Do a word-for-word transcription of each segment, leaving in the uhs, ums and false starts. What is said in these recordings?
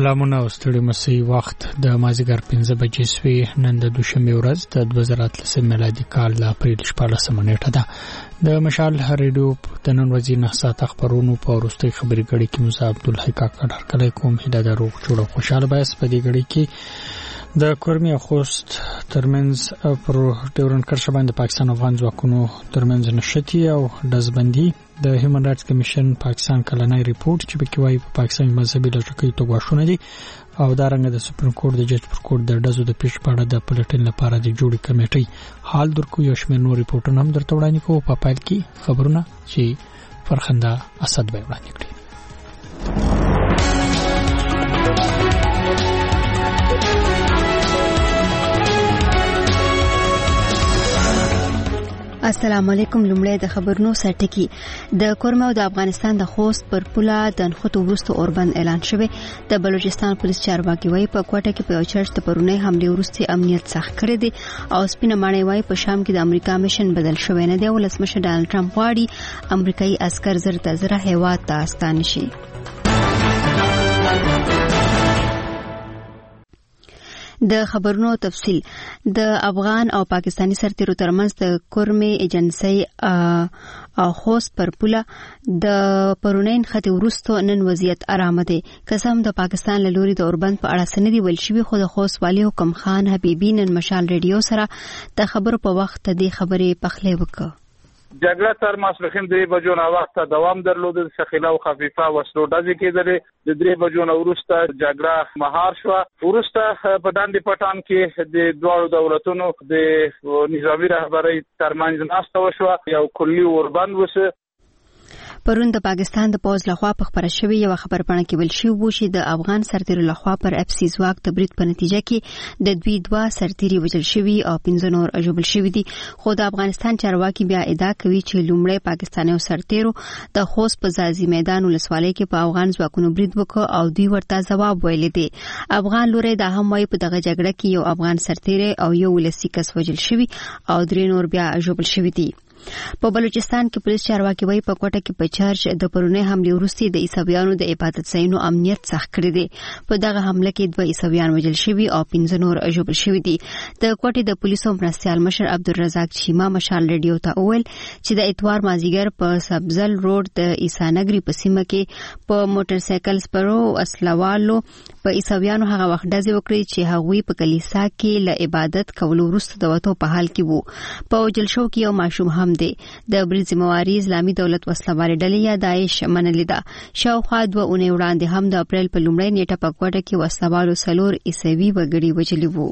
سلامونه او ستړي مسي وخت د مازیګر پنځه بجې سوي. نن د دوشنبه ورځ د دوه زره اتلس میلادي کال د اپریل شپاړسمه نیټه ده. د مشال ریډیو د نن ورځې نه ساعت خبرونو په وروستۍ خبري غړي کې موسی عبدالحی کاکړ هرکلی کوم. هیله ده روغ جوړ او خوشاله بایس. په دې غړي کې د کورمي او خوست ترمنځ پر ډیورن کرښه باندې پاکستان او افغان ځواکونو ترمنځ نشتی او دزبندي د هیومن رائټس کمیشن پاکستان کلنۍ ریپورت چې پکې وايي په پاکستان مذهبي لږکۍ توګه دي او دا رنګ د سپریم کورټ د جج پر کورټ د ډزو د پیش پاړه د پلټن لپاره د جوړې کمیټې حال درکو یو شمېر نور ریپورتونه هم درته وړاندې کوو. په پایل کې خبرونه چې فرخنده اسد به وړاندې کړي. السلام علیکم. لومړی د خبرونو سرټکی. د کورما او د افغانستان د خوست پر پوله د نخښتو وروسته اوربند اعلان شوی. د بلوچستان پولیس چارواکي وايي په کوټه کې په یو چرچ ته پرونی حمله وروسته امنیت سخت کړی دی او سپینه ماڼۍ وايي په شام کې د امریکا میشن بدل شوی نه دی. ولسمشر ډانلډ ټرمپ غواړي امریکایي عسكر زر ته زر هیواد ته ستانه شي. د خبرونو تفصیل. د افغان او پاکستانی سرتیرو ترمنځ د کورمي ایجنسی او خوست پر پوله د پرونین خطي ورستو نن وضعیت آرام دی. قسم د پاکستان له لوري د اوربند په اړه سندې ویل شوی، خو د خوست والی حکم خان حبیبی نن مشال ریډیو سره د خبرو په وخت د خبرې پخلی وکړ. جګړه تر ماسپښین درې بجو نه وخت دوام درلود. ثقيله او خفيفه وسلو ډزې کېدلې. د درې بجو نه وروسته جګړه مهار شوه. وروسته په داندې پټان کې د دواړو دولتونو د نظامي رهبرۍ ترمنځ ناسته وشوه. یو کلي اوربند وشو. پرون د پاکستان د پوز لخوا په خبره شوی یو خبرپاڼه کې ویل شوی و چې د افغان سرتیرو لخوا پر اف سی ځواک تبرید په نتیجه کې د دوی دوا سرتیري وژل شوی او پنځه نور ژوبل شوی دي. خو د افغانستان چارواکي بیا ادعا کوي چې لومړی پاکستاني سرتیرو د خوست په ځاځي میدان ولسوالۍ کې په افغان ځواکونو برید وکړ او دوی ورته ځواب ویل دي. افغان لوري د هم وايي په دغه جګړه کې یو افغان سرتیری او یو ولسی کس وژل شوی او درې نور بیا ژوبل شوی دي. په بلوچستان کې پولیس چارواکي وايي په کوټه کې په چارج د پرونی حمله وروسته د عیسویانو د عبادت ځایونو امنیت سخت کړی دی. په دغه حمله کې دوه عیسویان وژل شوي او پنځه نور ژوبل شوي دي. د کوټې د پولیسو مرستیال مشر عبدالرزاق چیما مشال ریډیو ته وویل چې د اتوار مازیګر په سبزل روډ د عیسانګری په سیمه کې په موټر سایکل سپرو اسلوالو په عیسویانو هغه وخت ډزې وکړې چې هغوی په کلیسا کې له عبادت کولو وروسته د وته په حال کې وو. په وژل شو کې یو ماشوم هم دی. د برید ذمہواری اسلامي دولت وسلوالې ډلې یا داعش منلې ده. شاوخوا دوه اونۍ وړاندې هم د اپریل په لومړۍ نیټه په کوټه کې وسلوالو سلور عیسوي وګړي وژلي وو.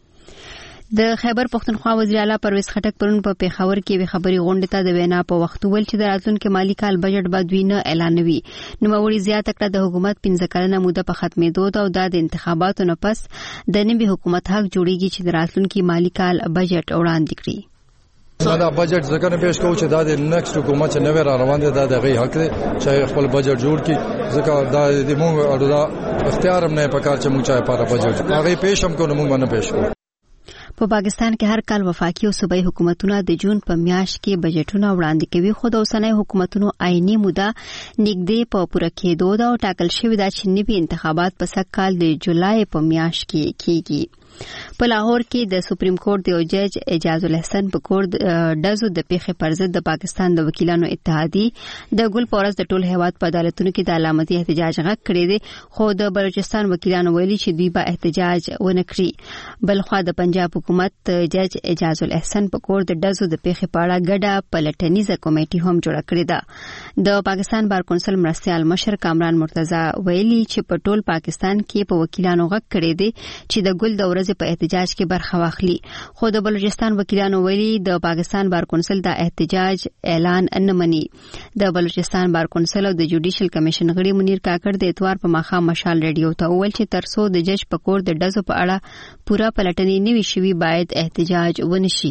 د خیبر پښتونخوا وزیر اعلی پرویز خټک پرون په پیښور کې وی خبري غونډه ته د وینا په وخت ول چې د راتلونکي مالی کال بجټ به دوی نه اعلانوي. نو موري زیاته کړه د حکومت پنځه کلنه موده په ختمېدو ده او د انتخاباتو نه پس د نوي حکومت حق جوړیږي چې د راتلونکي مالی کال بجټ وړاندې کړي. دا بجټ ځکه نه پیش کوو چې دا د نیکسټ حکومت چې نوې را روان دي دا د غي حق دی چې خپل بجټ جوړ کړي. ځکه دا د موږ اړودا اختیار هم نه پکار چې موږ چا لپاره بجټ هغه پیش هم کوو موږ نه پیش کوو. په پاکستان کې هر کال وفاقي او صوبایي حکومتونه د جون په میاشت کې بجټونه وړاندې کوي، خو د اوسنۍ حکومتونو عیني موده نږدې په پوره کېدو ده او ټاکل شوی ده چې نوي انتخابات په سږ کال د جولای په میاشت کې کېږي. په لاهور کې د سپریم کورټ د جج اعجاز الاحسن په کورټ ډزو د پیښې پر ضد د پاکستان د وکیلانو اتحادیه د ګل پورس د ټول هیواد په عدالتونو کې د علامتي احتجاج غږ کړی دی، خو د بلوچستان وکیلانو ویلي چې دوی به احتجاج ونه کړي. بلخوا د پنجاب حکومت جج اعجاز الاحسن په کورټ د ډزو د پیښې په اړه ګډه پلټنیزه کمیټه هم جوړه کړې ده. د پاکستان بار کونسل مرستیال مشر کامران مرتضی ویلي چې په ټول پاکستان کې په وکیلانو غږ کړی دی چې د ګل د په احتجاج کې برخه واخلي، خو د بلوچستان وکیلانو ویلي د پاکستان بار کونسل د احتجاج اعلان نه مني. د بلوچستان بار کونسل او د جوډیشل کمیشن غړي منیر کاکړ د اتوار په ماښام مشال ریډیو ته وویل چې ترڅو د جج په کور د ډزو په اړه پوره پلټنې نه وي شوي باید احتجاج ونشي.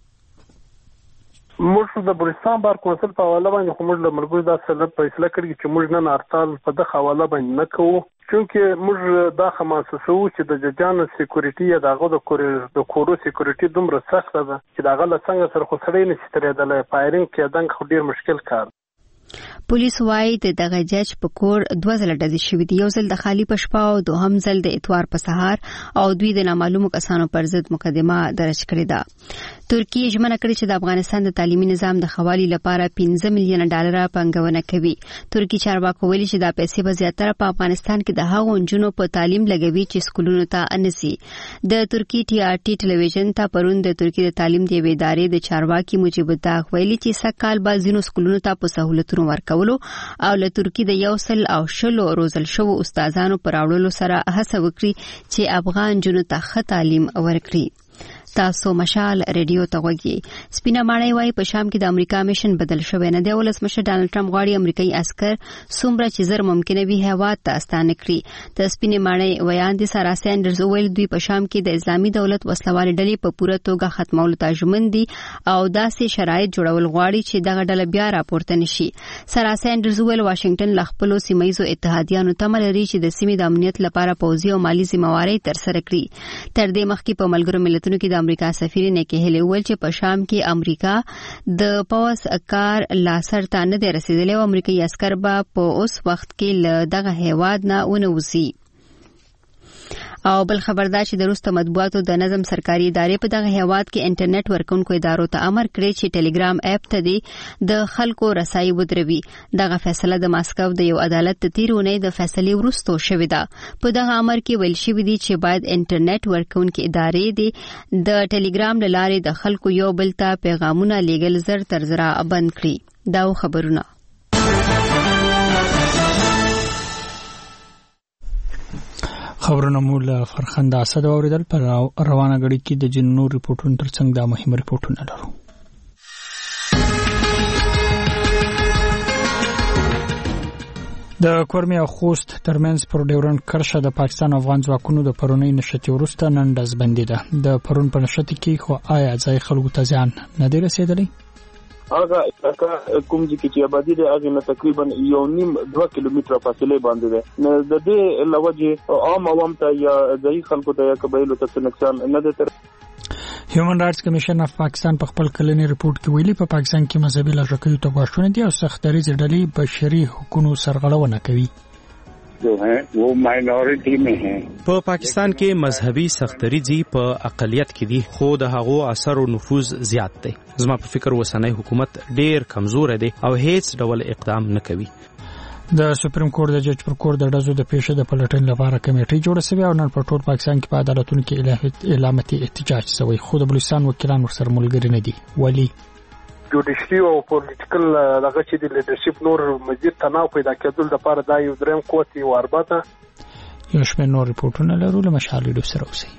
موږ د بلوچستان بار کونسل په حواله باندې خو موږ له ملګرو دا څه فیصله کړې چې موږ نن هړتال په دغه حواله باندې نه کوو، چونکه موږ دا خماسسو چې د ججانو سکیورټي یا دغه د کور د کورو سکیورټي دومره سخته ده چې دغه له څنګه سره خو سړی نشي ترېدلی، فایرینګ کېدنګ خو ډیر مشکل کار. پولیس وايي د دغه جج په کور دوه ځله ډزې شوې دي، یو ځل د خالی په شپه او دوهم ځل د اتوار په سهار، او دوی د نامعلومو کسانو پر ضد مقدمه درج کړې ده. ترکیه ژمنه کړې چې د افغانستان د تعلیمي نظام د خوالي لپاره پنځه میلیونه ډالر پانګونه کوي. ترکیه چارواکو ویلي چې دا پیسې به زیاتره په افغانستان کې د هغو نجونو په تعلیم لګوي چې سکولونو ته نسی. د ترکیه ټي آر ټي ټلویزیون ته پرون د ترکیه د تعلیم دی ادارې د چارواکي مجيب الداغ ویلي چې سکهال به ځینو سکولونو ته په سہولتونو ورکول او له ترکیه د یو سل او شلو روزل شو استادانو پر اړولو سره هڅه وکړي چې افغان جنو ته ښه تعلیم ورکړي. تاسو مشال ریډیو ته وګورئ. سپینا ماڼۍ وايي په شام کې د امریکا میشن بدل شوی نه دی. ولسمشر ډانلډ ټرمپ غواړي امریکایي عسكر څومره چې زر ممکنه وي هیواد ته استانه کړي. د سپینې ماڼۍ ویاندې سارا سینډرز ویل دوی په شام کې د اسلامي دولت وسلوال ډلې په پوره توګه ختمولو ته ژمن دي او داسې شرایط جوړول غواړي چې دغه ډله بیا راپورته نشي. سارا سینډرز ویل واشنگټن له خپل سیمایي اتحادیانو تمه لري چې د سیمې د امنیت لپاره پوځي او مالی ذمہواری تر سره کړي. تر دې مخکې په ملګرو ملتونو کې د امریکا سفیر نیکی هیلی ویل چې په شام کې امریکا د پوز کار لا سرته نه دی رسیدلی او امریکایي عسكر به په اوس وخت کې له دغه هیواد نه ونوځي. او بل خبردار چې د روس مطبوعاتو د نظم سرکاري ادارې په دغه هیواد کې انټرنیټ ورکونکو ادارو ته امر کړی چې ټلګرام اپ ته دی د خلکو رسایي ودروي. دغه فیصله د ماسکو د یو عدالت د تیرونې د فیصلې وروسته شوې ده. په دغه امر کې ویل شوی دی چې باید انټرنیټ ورکونکو ادارې دی د ټلګرام لارې د خلکو یو بل ته پیغامونه لیږل زر تر زره بند کړي. دا خبرونه خبرونه مول فرخنده اسد اوریدل. پر روانه غړي کې د جنونو ریپورتونو ترڅنګ دا مهم ریپورتونه لرو. د کورمي او خوست ترمنځ پر ډیورن کرښه د پاکستان افغان ځواکونو د پرونی نشټي ورسته نن ډز بندي ده. د پرون په نشټي کې خو آیا ځای خلکو ته ځان نه دی رسیدلی؟ هغه کوم چې چې آبادی د هغه نه تقریبا یو نیم دوه کیلومتره فاصله باندې ده. نه د دې لوجه عام عوام ته یا ځای خلکو ته یا قبایلو ته نقصان نه ده. هیومن رائټس کمیشن اف پاکستان په خپل کلنی ریپورت کې ویلي په پاکستان کې مذهبي لږکیو ته غواړي دي او سختري ډلې بشري حقوقو سرغړونه کوي. جو ہیں وہ مائنورٹی میں ہیں. په پاکستان کې مذهبي سختريځي په اقلیت کې دي خو د هغو اثر او نفوذ زیات دی. زما په فکر وسنۍ حکومت ډیر کمزور دی او هیڅ ډول اقدام نه کوي. د سپریم کورټ د جج پر کور د ډزو د پیښې د پلټن لپاره کمیټه جوړه شوې او نن په ټول پاکستان کې په عدالتونو کې اعلاماتي احتجاج شوی خو د بلوچستان وکیلان ورسره ملګری نه دي. ولی جوډیشري او پولیټیکل دغه چې د لیډرشپ نور مزید تناو پیدا کېدل د لپاره دا یو دریم قوت یو ارباته یو شمېر نور ریپورتونه لرو. له مشال ریډیو سره اوسئ.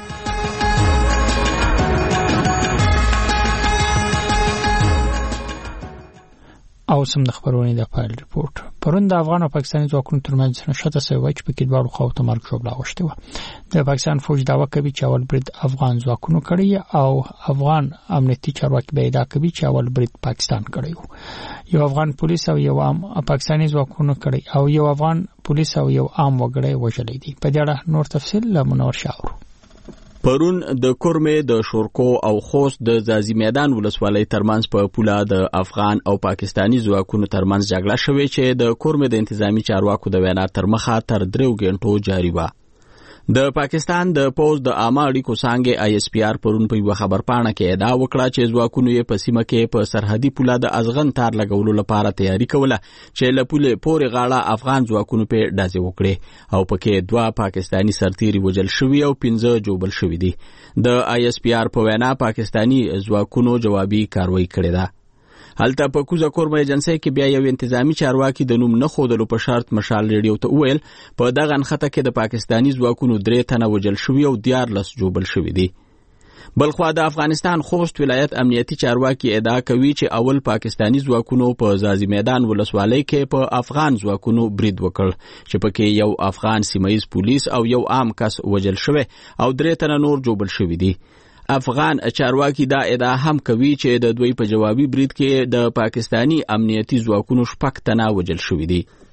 او سم د خبرونه د فایل ریپورت. پرون د افغان او پاکستاني ځواکونو ترمنځ نشته سوي چې په کې دواړو خواو ته مرګ جوړه واوښته و. د پاکستان فوج داوا کوي چې اول برید افغان ځواکونو کړی او افغان امنیتي چارواکي به ادعا کوي چې اول برید پاکستان کړی و. یو افغان پولیس او یو عام پاکستاني ځواکونو کړی او یو افغان پولیس او یو عام وګړی وژلې دي. په دې اړه نور تفصیل له منور شاورو. پرون د کورمه د شورکو او خوست د ځاځي میدان ولسوالۍ ترمنځ په پوله د افغان او پاکستاني ځواکونو ترمنځ جګړه شوې چې د کورمه د انتظامی چارواکو د وینا تر مخه تر دریو غنټو جاری و. د پاکستان د پوز د عامه اړیکو څنګه آی اس پی آر پرون په یو خبر پاڼه کې ادعا وکړه چې ځواکونو یې په سیمه کې په سرحدي پوله د ازغن تار لګولو لپاره تیاری کوله چې له پولې پورې غاړه افغان ځواکونو په ډزې وکړي او پکې دوه پاکستاني سرتیري وژل شوي او پنځه جوړل شوي دي. د آی اس پی آر په وینا پاکستاني ځواکونو جوابي کاروایی کړې ده. هلته په کوزه کورمه ایجنسی کې بیا یو انتظامی چارواکي د نوم نه خودلو په شرط مشال ریډیو ته ویل په دغه انخته کې د پاکستاني ځواکونو درې تنه وژل شوي او دیارلس جوړل شوي دي. بلخوا د افغانستان خوست ولایت امنیتي چارواکي ادعا کوي چې اول پاکستاني ځواکونو په ځاځي میدان ولسوالۍ کې په افغان ځواکونو برید وکړ چې پکې یو افغان سیمایي پولیس او یو عام کس وژل شوی او درې تنه نور جوړل شوي دي. افغان چارواکي دا ادعا هم کوي چې د دوی په جوابي برید کې د پاکستاني امنیتي ځواکونو شپږ تنه وژل شوي دي.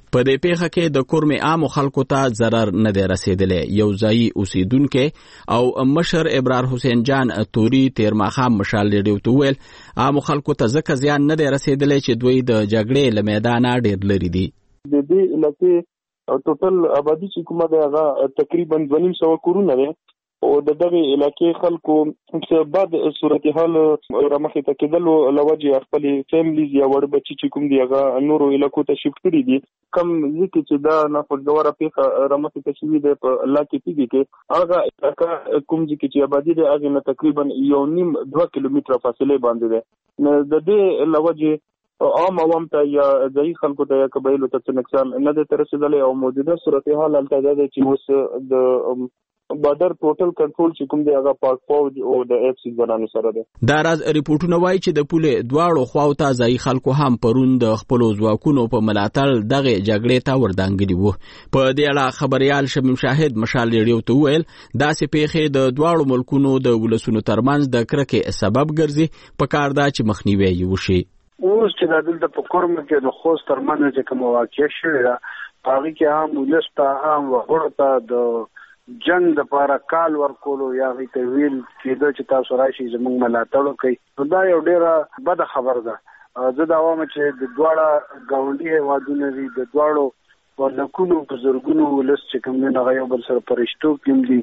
په دې پیښه کې د کورمې عام خلکو ته ضرر نه دی رسیدلی. یو ځایي اوسیدونکو او مشر ابرار حسین جان توري تیر ماښام مشال ریډیو ته وویل عام خلکو ته ځکه زیان نه دی رسیدلی چې دوی د جګړې له میدانه ډېر لرې دي. د دې علاقې ټوټل آبادي چې کومه ده هغه تقریبا دوه نیم سوه کورونه دي او د دغه علاقې خلکو څخه بعد صورتحال رامخې ته کېدلو لوجه خپل فیملیز یا وړ بچي چې کوم دي هغه نورو علاقو ته شفټ کړي دي. کم ځکه چې دا ناخوشګواره پیښه رامخې ته شوې ده په علاقې کې کې هغه علاقه کوم ځکه چې آبادي ده هغه نه تقریبا یو نیم دوه کیلومتره فاصله باندې ده. د دې لوجه عام عوام ته یا ځایي خلکو ته یا قبایلو ته نقصان نه دی رسیدلی او موجوده صورتحال هلته دا ده چې اوس د بارډر ټوټل کنټرول چې کوم دی هغه پاک فوج او د اف سی ځوانانو سره دی. دا راز ریپورتونه وایي چې د پولې دواړو خواو ته ځایي خلکو هم پرون د خپلو ځواکونو په ملاتړ دغه جګړې ته وردانګلي وو. په دې اړه خبريال شمیم شاهد مشال ریډیو ته وویل داسې پیښې د دواړو ملکونو د ولسونو ترمنځ د کرکې سبب ګرځي. په کار دا چې مخنیوی یې وشي. اوس چې د دلته په کورمه کې د خوست ترمنځ چې کوم واقع شوی دا هغه کې هم ولسته هم وګړو ته د جنگ د لپاره کال ورکولو یا غي ته ویل کېده چې تاسو راشي زموږ ملاتړ کوي. دا یو ډیره بده خبر ده. زه دا وایم چې د دواړه ګاونډي هیوادونو دي د دواړو ولکونو بزرګونو ولس چې کوم نه غيو بل سره پرشتو کوم دي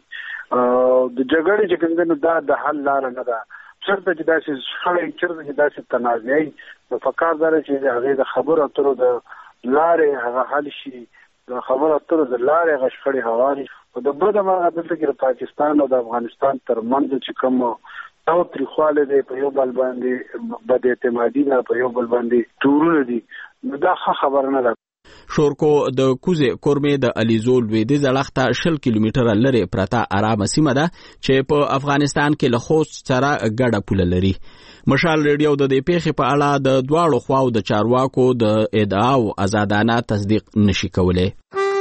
د جګړې چې کوم نه دا د حل لار نه ده. چرته چې داسې شخړې چرته چې داسې تنازعي په فکر دار چې هغه د خبرو اترو د لارې هغه حل شي. د خبرو اترو د لارې غشخړې هواري او د بده ما دلته کې پاکستان او د افغانستان ترمنځ چې کوم او تریخواله دی په یو بل باندې بد اعتمادي نه په یو بل باندې تورونه دي نو دا خبر نه ده. شورکو د کوزې کورمې د الیزول لویدیځ اړخته شل کیلومتره لرې پرته آرامه سیمه ده چې په افغانستان کې له خوست سره ګډه پوله لري. مشال ریډیو د دې پیښې په اړه د دواړو خواو د چارواکو د ادعاو آزادانه تصدیق نشي کولای.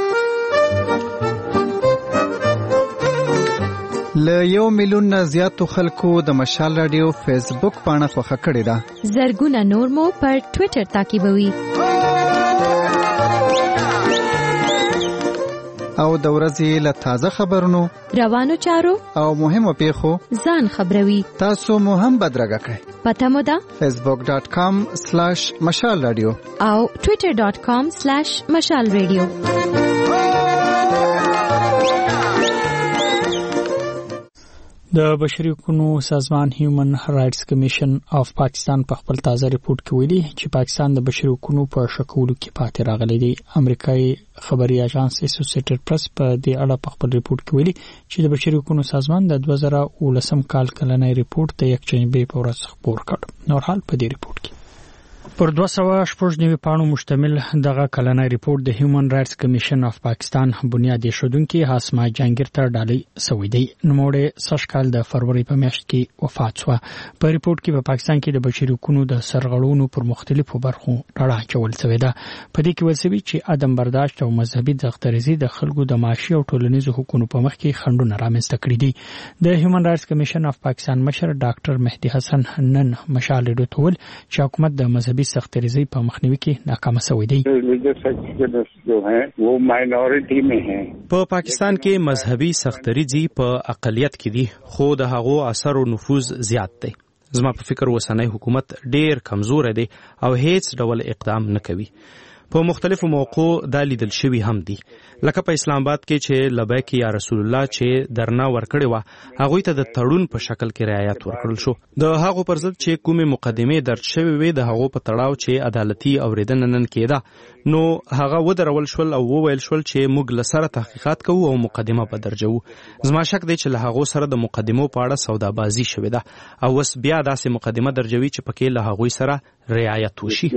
له یو میلیون نه زیاتو خلکو د مشال رادیو فیسبوک پاڼه خوښه کړې ده. زرګونه نور مو پر ټوئیټر تعقیبوي. او د ورځې له تازه خبرونو روانو چارو او مهمو پیښو ځان خبروي. تاسو مو هم بدرګه کړئ. پته مو ده فیسبوک ډاټ کام سلاش مشال رادیو او ټوئیټر ډاټ کام سلاش مشال رادیو. د بشري حقوقو سازمان هیومن رائټس کمیشن اف پاکستان په خپل تازه ریپورت کې ویلي چې پاکستان د بشري حقوقو په شکولو کې پاتې راغلی دی. امریکایي خبري اژانس اسوسییټډ پریس په دې اړه په خپل ریپورت کې ویلي چې د بشري حقوقو سازمان د دوه زره ولسم کال کلنۍ ریپورت د یکشنبه په ورځ خبر کړ. نور حال په دې ریپورت کې پر دوه سوه شپږ نوي پاڼو مشتمل دغه کلنۍ ریپورت د هیومن رائټس کمیشن اف پاکستان بنیاد ایښودونکي هاسما جهانگیر ته ډالۍ سوی دی. نوموړی سږ کال د فروری په میاشت کې وفات شوه. په ریپورت کې په پاکستان کې د بشري حقوقو د سرغړونو پر مختلفو برخو ډاډه اچول شوې ده. په دې کې ویل شوي چې عدم برداشت او مذهبي دغدغري د خلکو د معاشي او ټولنیزو حقوقو په مخ کې خنډونه رامنځته کړي دي. د هیومن رائټس کمیشن اف پاکستان مشر ډاکټر مهدي حسن نن مشال ریډیو ته ویل چې حکومت د مذهبي سختریزۍ په مخنیوي کې ناکام شوی دی. په پاکستان کې مذهبي سختریزي په اقلیت کې دي خو د هغو اثر او نفوذ زیات دی. زما په فکر وسنۍ حکومت ډیر کمزور دی او هیڅ ډول اقدام نه کوي. په مختلفو موقعو دا لیدل شوی هم دي لکه په اسلام آباد کې چې لبیک یا رسول الله چې درنا ورکړی و هغوی ته د تړون په شکل کې رعایت ورکړل شو. د هغو پر ضد چې کومې مقدمې درج شوی وي د هغو په تړاو چې عدالتي اوریدنه نن کېده نو هغه ودرول شول او وویل شول چې موږ له سره تحقیقات کوو او مقدمه به درجو. زما شک دی چې له هغو سره د مقدمو په اړه سودابازي شوې ده او اوس بیا داسې مقدمه درجوي چې پکې له هغوی سره رعایت وشي.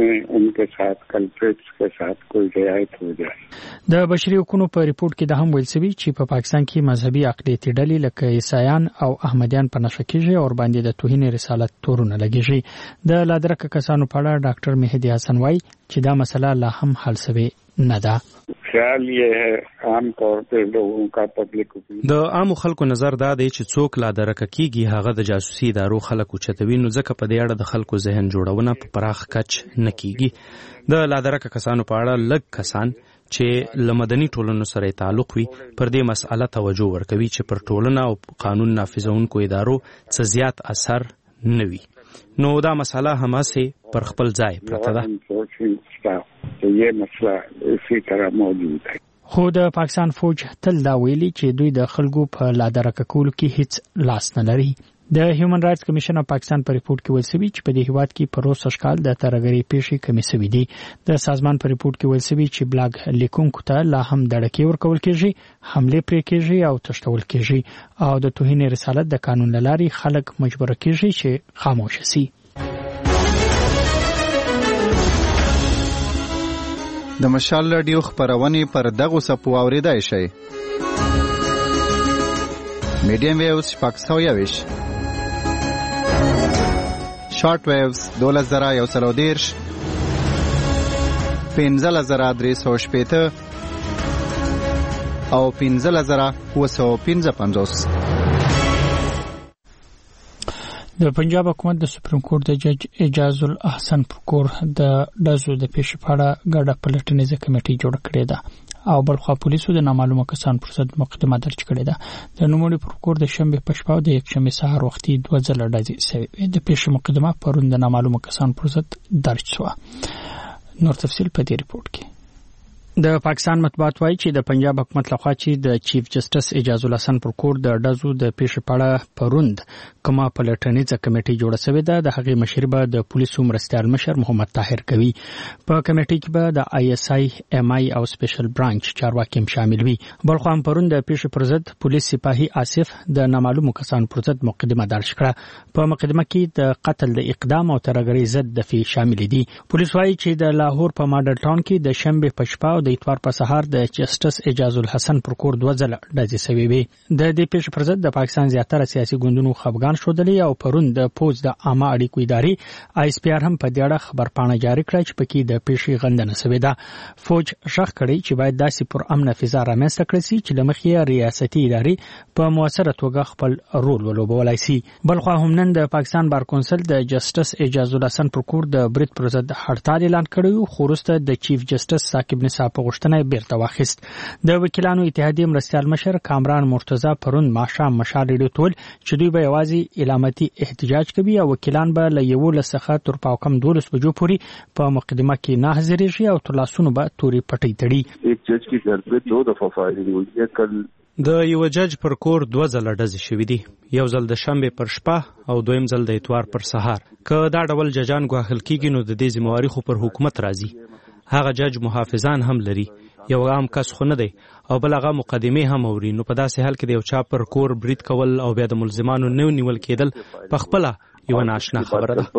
د بشري حقوقو په ریپورت کې د هم ویل شوی چې په پاکستان کې مذهبي اقلیتي ډلې لکه عیسایان او احمدیان په نشه کېږي او باندې د توهین رسالت تورونه لګیږي. د لادرکه کسانو په اړه ډاکټر مهدي حسن وایي چې دا مسله لا هم حل شوی نه ده. خیال یې ہے عام طور په لوگوں کا پبلک د عام خلکو نظر دا دی چې څوک لا درکه کیږي هغه د جاسوسي ادارو خلکو چتوي نو ځکه په دې اړه د خلکو ذهن جوړونه په پراخ کچ نه کیږي. د لا درکه کسانو په اړه لږ کسان چې لمدني ټولنو سره تعلق وي پر دې مسأله توجه ورکوي چې پر ټولنه او قانون نافذونکو ادارو څه زیات اثر نه وي. نو دا مسأله هماسې پر خپل ځای پرته ده. خو د پاکستان فوج تل دا ویلي چې دوی د خلکو په لادرکه کولو کې هیڅ لاس نه لري. د هیومن رائټس کمیشن اف پاکستان په ریپورت کې ویل شوی چې په دې هیواد کې په روز اشکال د ترګری پیښې کمی شوې دي. د سازمان په ریپورت کې ویل شوی چې بلاګ لیکونکو ته لا هم دړکې ورکول کېږي، حمله پرې کېږي او تشتول کېږي او د توهین رسالت د قانون لاري خلک مجبور کېږي چې خاموش شي. د مشال رادیو خبرونه پر دغه سپو اوریدای شي. میډیم ویوز شپږ سوه یویش، شارټ ویوز دولس زره یو سل او دېرش، پنځلس زره درې سوه شپېته او پنځلس زره اووه سوه پنځه پنځوس. د پنجاب حکومت د سپریم کورټ د جج اعجاز الاحسن پر کور د دزو د پیښې په اړه ګډه پلټنیزه کمیټه جوړ کړې ده او بلخوا پولیسو د نامعلومه کسان پر ضد مقدمه درج کړې ده. د نوموړي پر کور د شنبه په شپه او د یکشنبه سهار وختي دوه ځله ډزې شوې. د پیښې مقدمه پرون د نامعلومه کسان پر ضد درج شوه. نور تفصیل په دې ریپورت کې. د پاکستان مطبوعات وایي چې د پنجاب حکومت لخوا چې د چیف جسټس اعجاز الاحسن پر کور د ډزو د پیښې په اړه پروند کومه پلټنیزه کمیټه جوړه شوې ده، د هغې مشر به د پولیسو مرستیال مشر محمد طاهر کوي. په کمیټه کې به د آی اس آی، ایم آی او سپیشل برانچ چارواکي هم شامل وي. بلخو هم پروند د پیښې پر ضد پولیس سپاهي آصف د نامعلومو کسانو پر ضد مقدمه درج کړه. په مقدمه کې د قتل د اقدام او ترهګرۍ ضد دفعې شامل دي. پولیس وایي چې د لاهور په ماډل ټاون کې د شنبه په شپه او د اتوار په سهار د جسټس اعجاز الحسن پر کور دوه ځله ډزې شوې وي. د دې پیښې پر ضد د پاکستان زیاتره سیاسي ګوندونو خپګان ښودلي او پرون د پوز د عامه اړیکو ادارې آی اس پی آر هم په دې اړه خبرپاڼه جاری کړه چې پکې د پیښې غندنه شوې ده. فوج شخ کړی چې باید داسې پر امن فضا رامنځته کړي شي چې لمخې ریاستي ادارې په موثره توګه خپل رول ولوبولای شي. بلخو هم نن د پاکستان بار کونسل د جسټس اعجاز الحسن پر کور د برید پر ضد هړتال اعلان کړی خو وروسته د چیف جسټس ثاقب نصاب په غوښتنه بیرته واخیست. د وکیلانو اتحادیې مرستیال مشر کامران مرتضی پرون ماښام مشال ریډیو ته ویل چې دوی به یوازې علامتي احتجاج کوي او وکیلان به له یولس څخه تر پاو کم دولس بجو پورې په مقدمه کې نه حاضرېږي او تر لاسونو به تورې پټۍ تړي. د یو جج پر کور دوه ځله ډزې شوې دي، یو ځل د شنبه پر شپه او دویم ځل د اتوار پر سهار. که دا ډول ججان ګواښل کېږي نو د دې ذمہواري خو پر حکومت راځي. هغه جج محافظان هم لري، یو عام کس خو نه دی او بل هغه مقدمه هم اوري. نو په داسې حال کې د یو چا پر کور برید کول او بیا د ملزمانو نه نیول کېدل په خپله یو ناشنا خبره ده.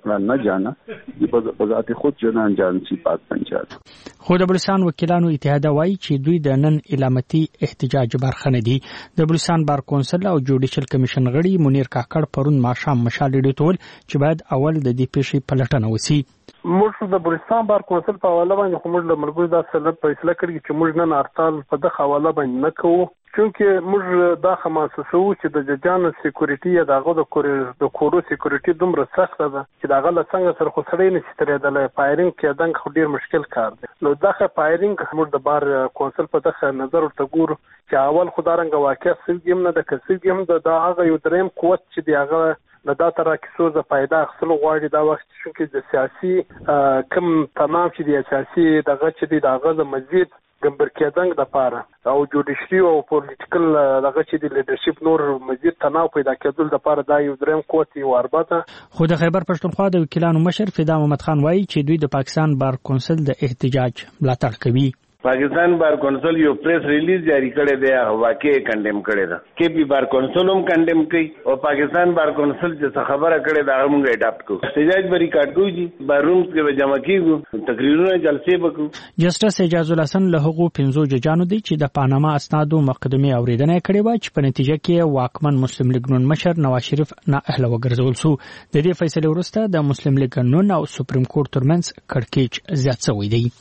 خو د بلوچستان وکیلانو اتحاد وایي چې دوی د نن علامتي احتجاج برخه نه دي. د بلوچستان بار کونسل او جوډیشل کمیشن غړي منیر کاکړ پرون ماښام مشال ریډیو ته ویل چې باید اول د دې پیښې پلټنه وشي. موږ د بلوچستان بار کونسل په حواله باندې خو موږ له ملګرو دا سلب فیصله کړې چې موږ نن هړتال په دغه حواله باندې نه کوو، چونکې موږ دا خماسسو چې د ججانو سکیورټي یا دغه د کور د کورو سکیورټي دومره سخته ده چې دغه له څنګه سره خو سړی نشي ترېدلی. فایرینګ کېدنګ خو ډېر مشکل کار دی. نو دغه فایرینګ موږ د بار کونسل په دغه نظر ورته ګورو چې اول خو دا رنګه واقع سوي هم نه ده، که سوي هم ده، دا هغه یو دریم قوت چې دی هغه له دا تر کیسو ز فائدہ اخلو غواړي دا وخت چې د سیاسي کم تمام چې د سیاسي دغه چې د دغه د مزید ګمبر کېدنګ د پاره او جوډیشري او پولیټیکل دغه چې د لیډرشپ نور مزید تناو پیدا کېدل د پاره دا یو دریم قوت یو اربته. خو د خیبر پښتونخوا د وکیلانو مشر فدا محمد خان وایي چې دوی د پاکستان بار کونسل د احتجاج ملاتړ کوي. پاکستان بار کونسل یو پریس ریلیز جاری کړی دی، واقع کنډم کړی دا کې بي بار کونسل هم کنډم کوي او پاکستان بار کونسل چې خبره کړی دا موږ اډاپټ کوو. احتجاج بری کاټ کوي چې باروم کې جمع کیږو، تقریرونه جلسې وکړو. جسټس اعجاز الحسن له هغو پنځو ججانو دی چې د پاناما اسنادو مقدمه اوریدنه کړې و چې په نتیجه کې واکمن مسلم لیگ نون مشر نواز شریف نااهله وګرځول شو. د دې فیصلې وروسته د مسلم لیگ نون او سپریم کورټ ترمنځ کړکېچ زیات شوی دی.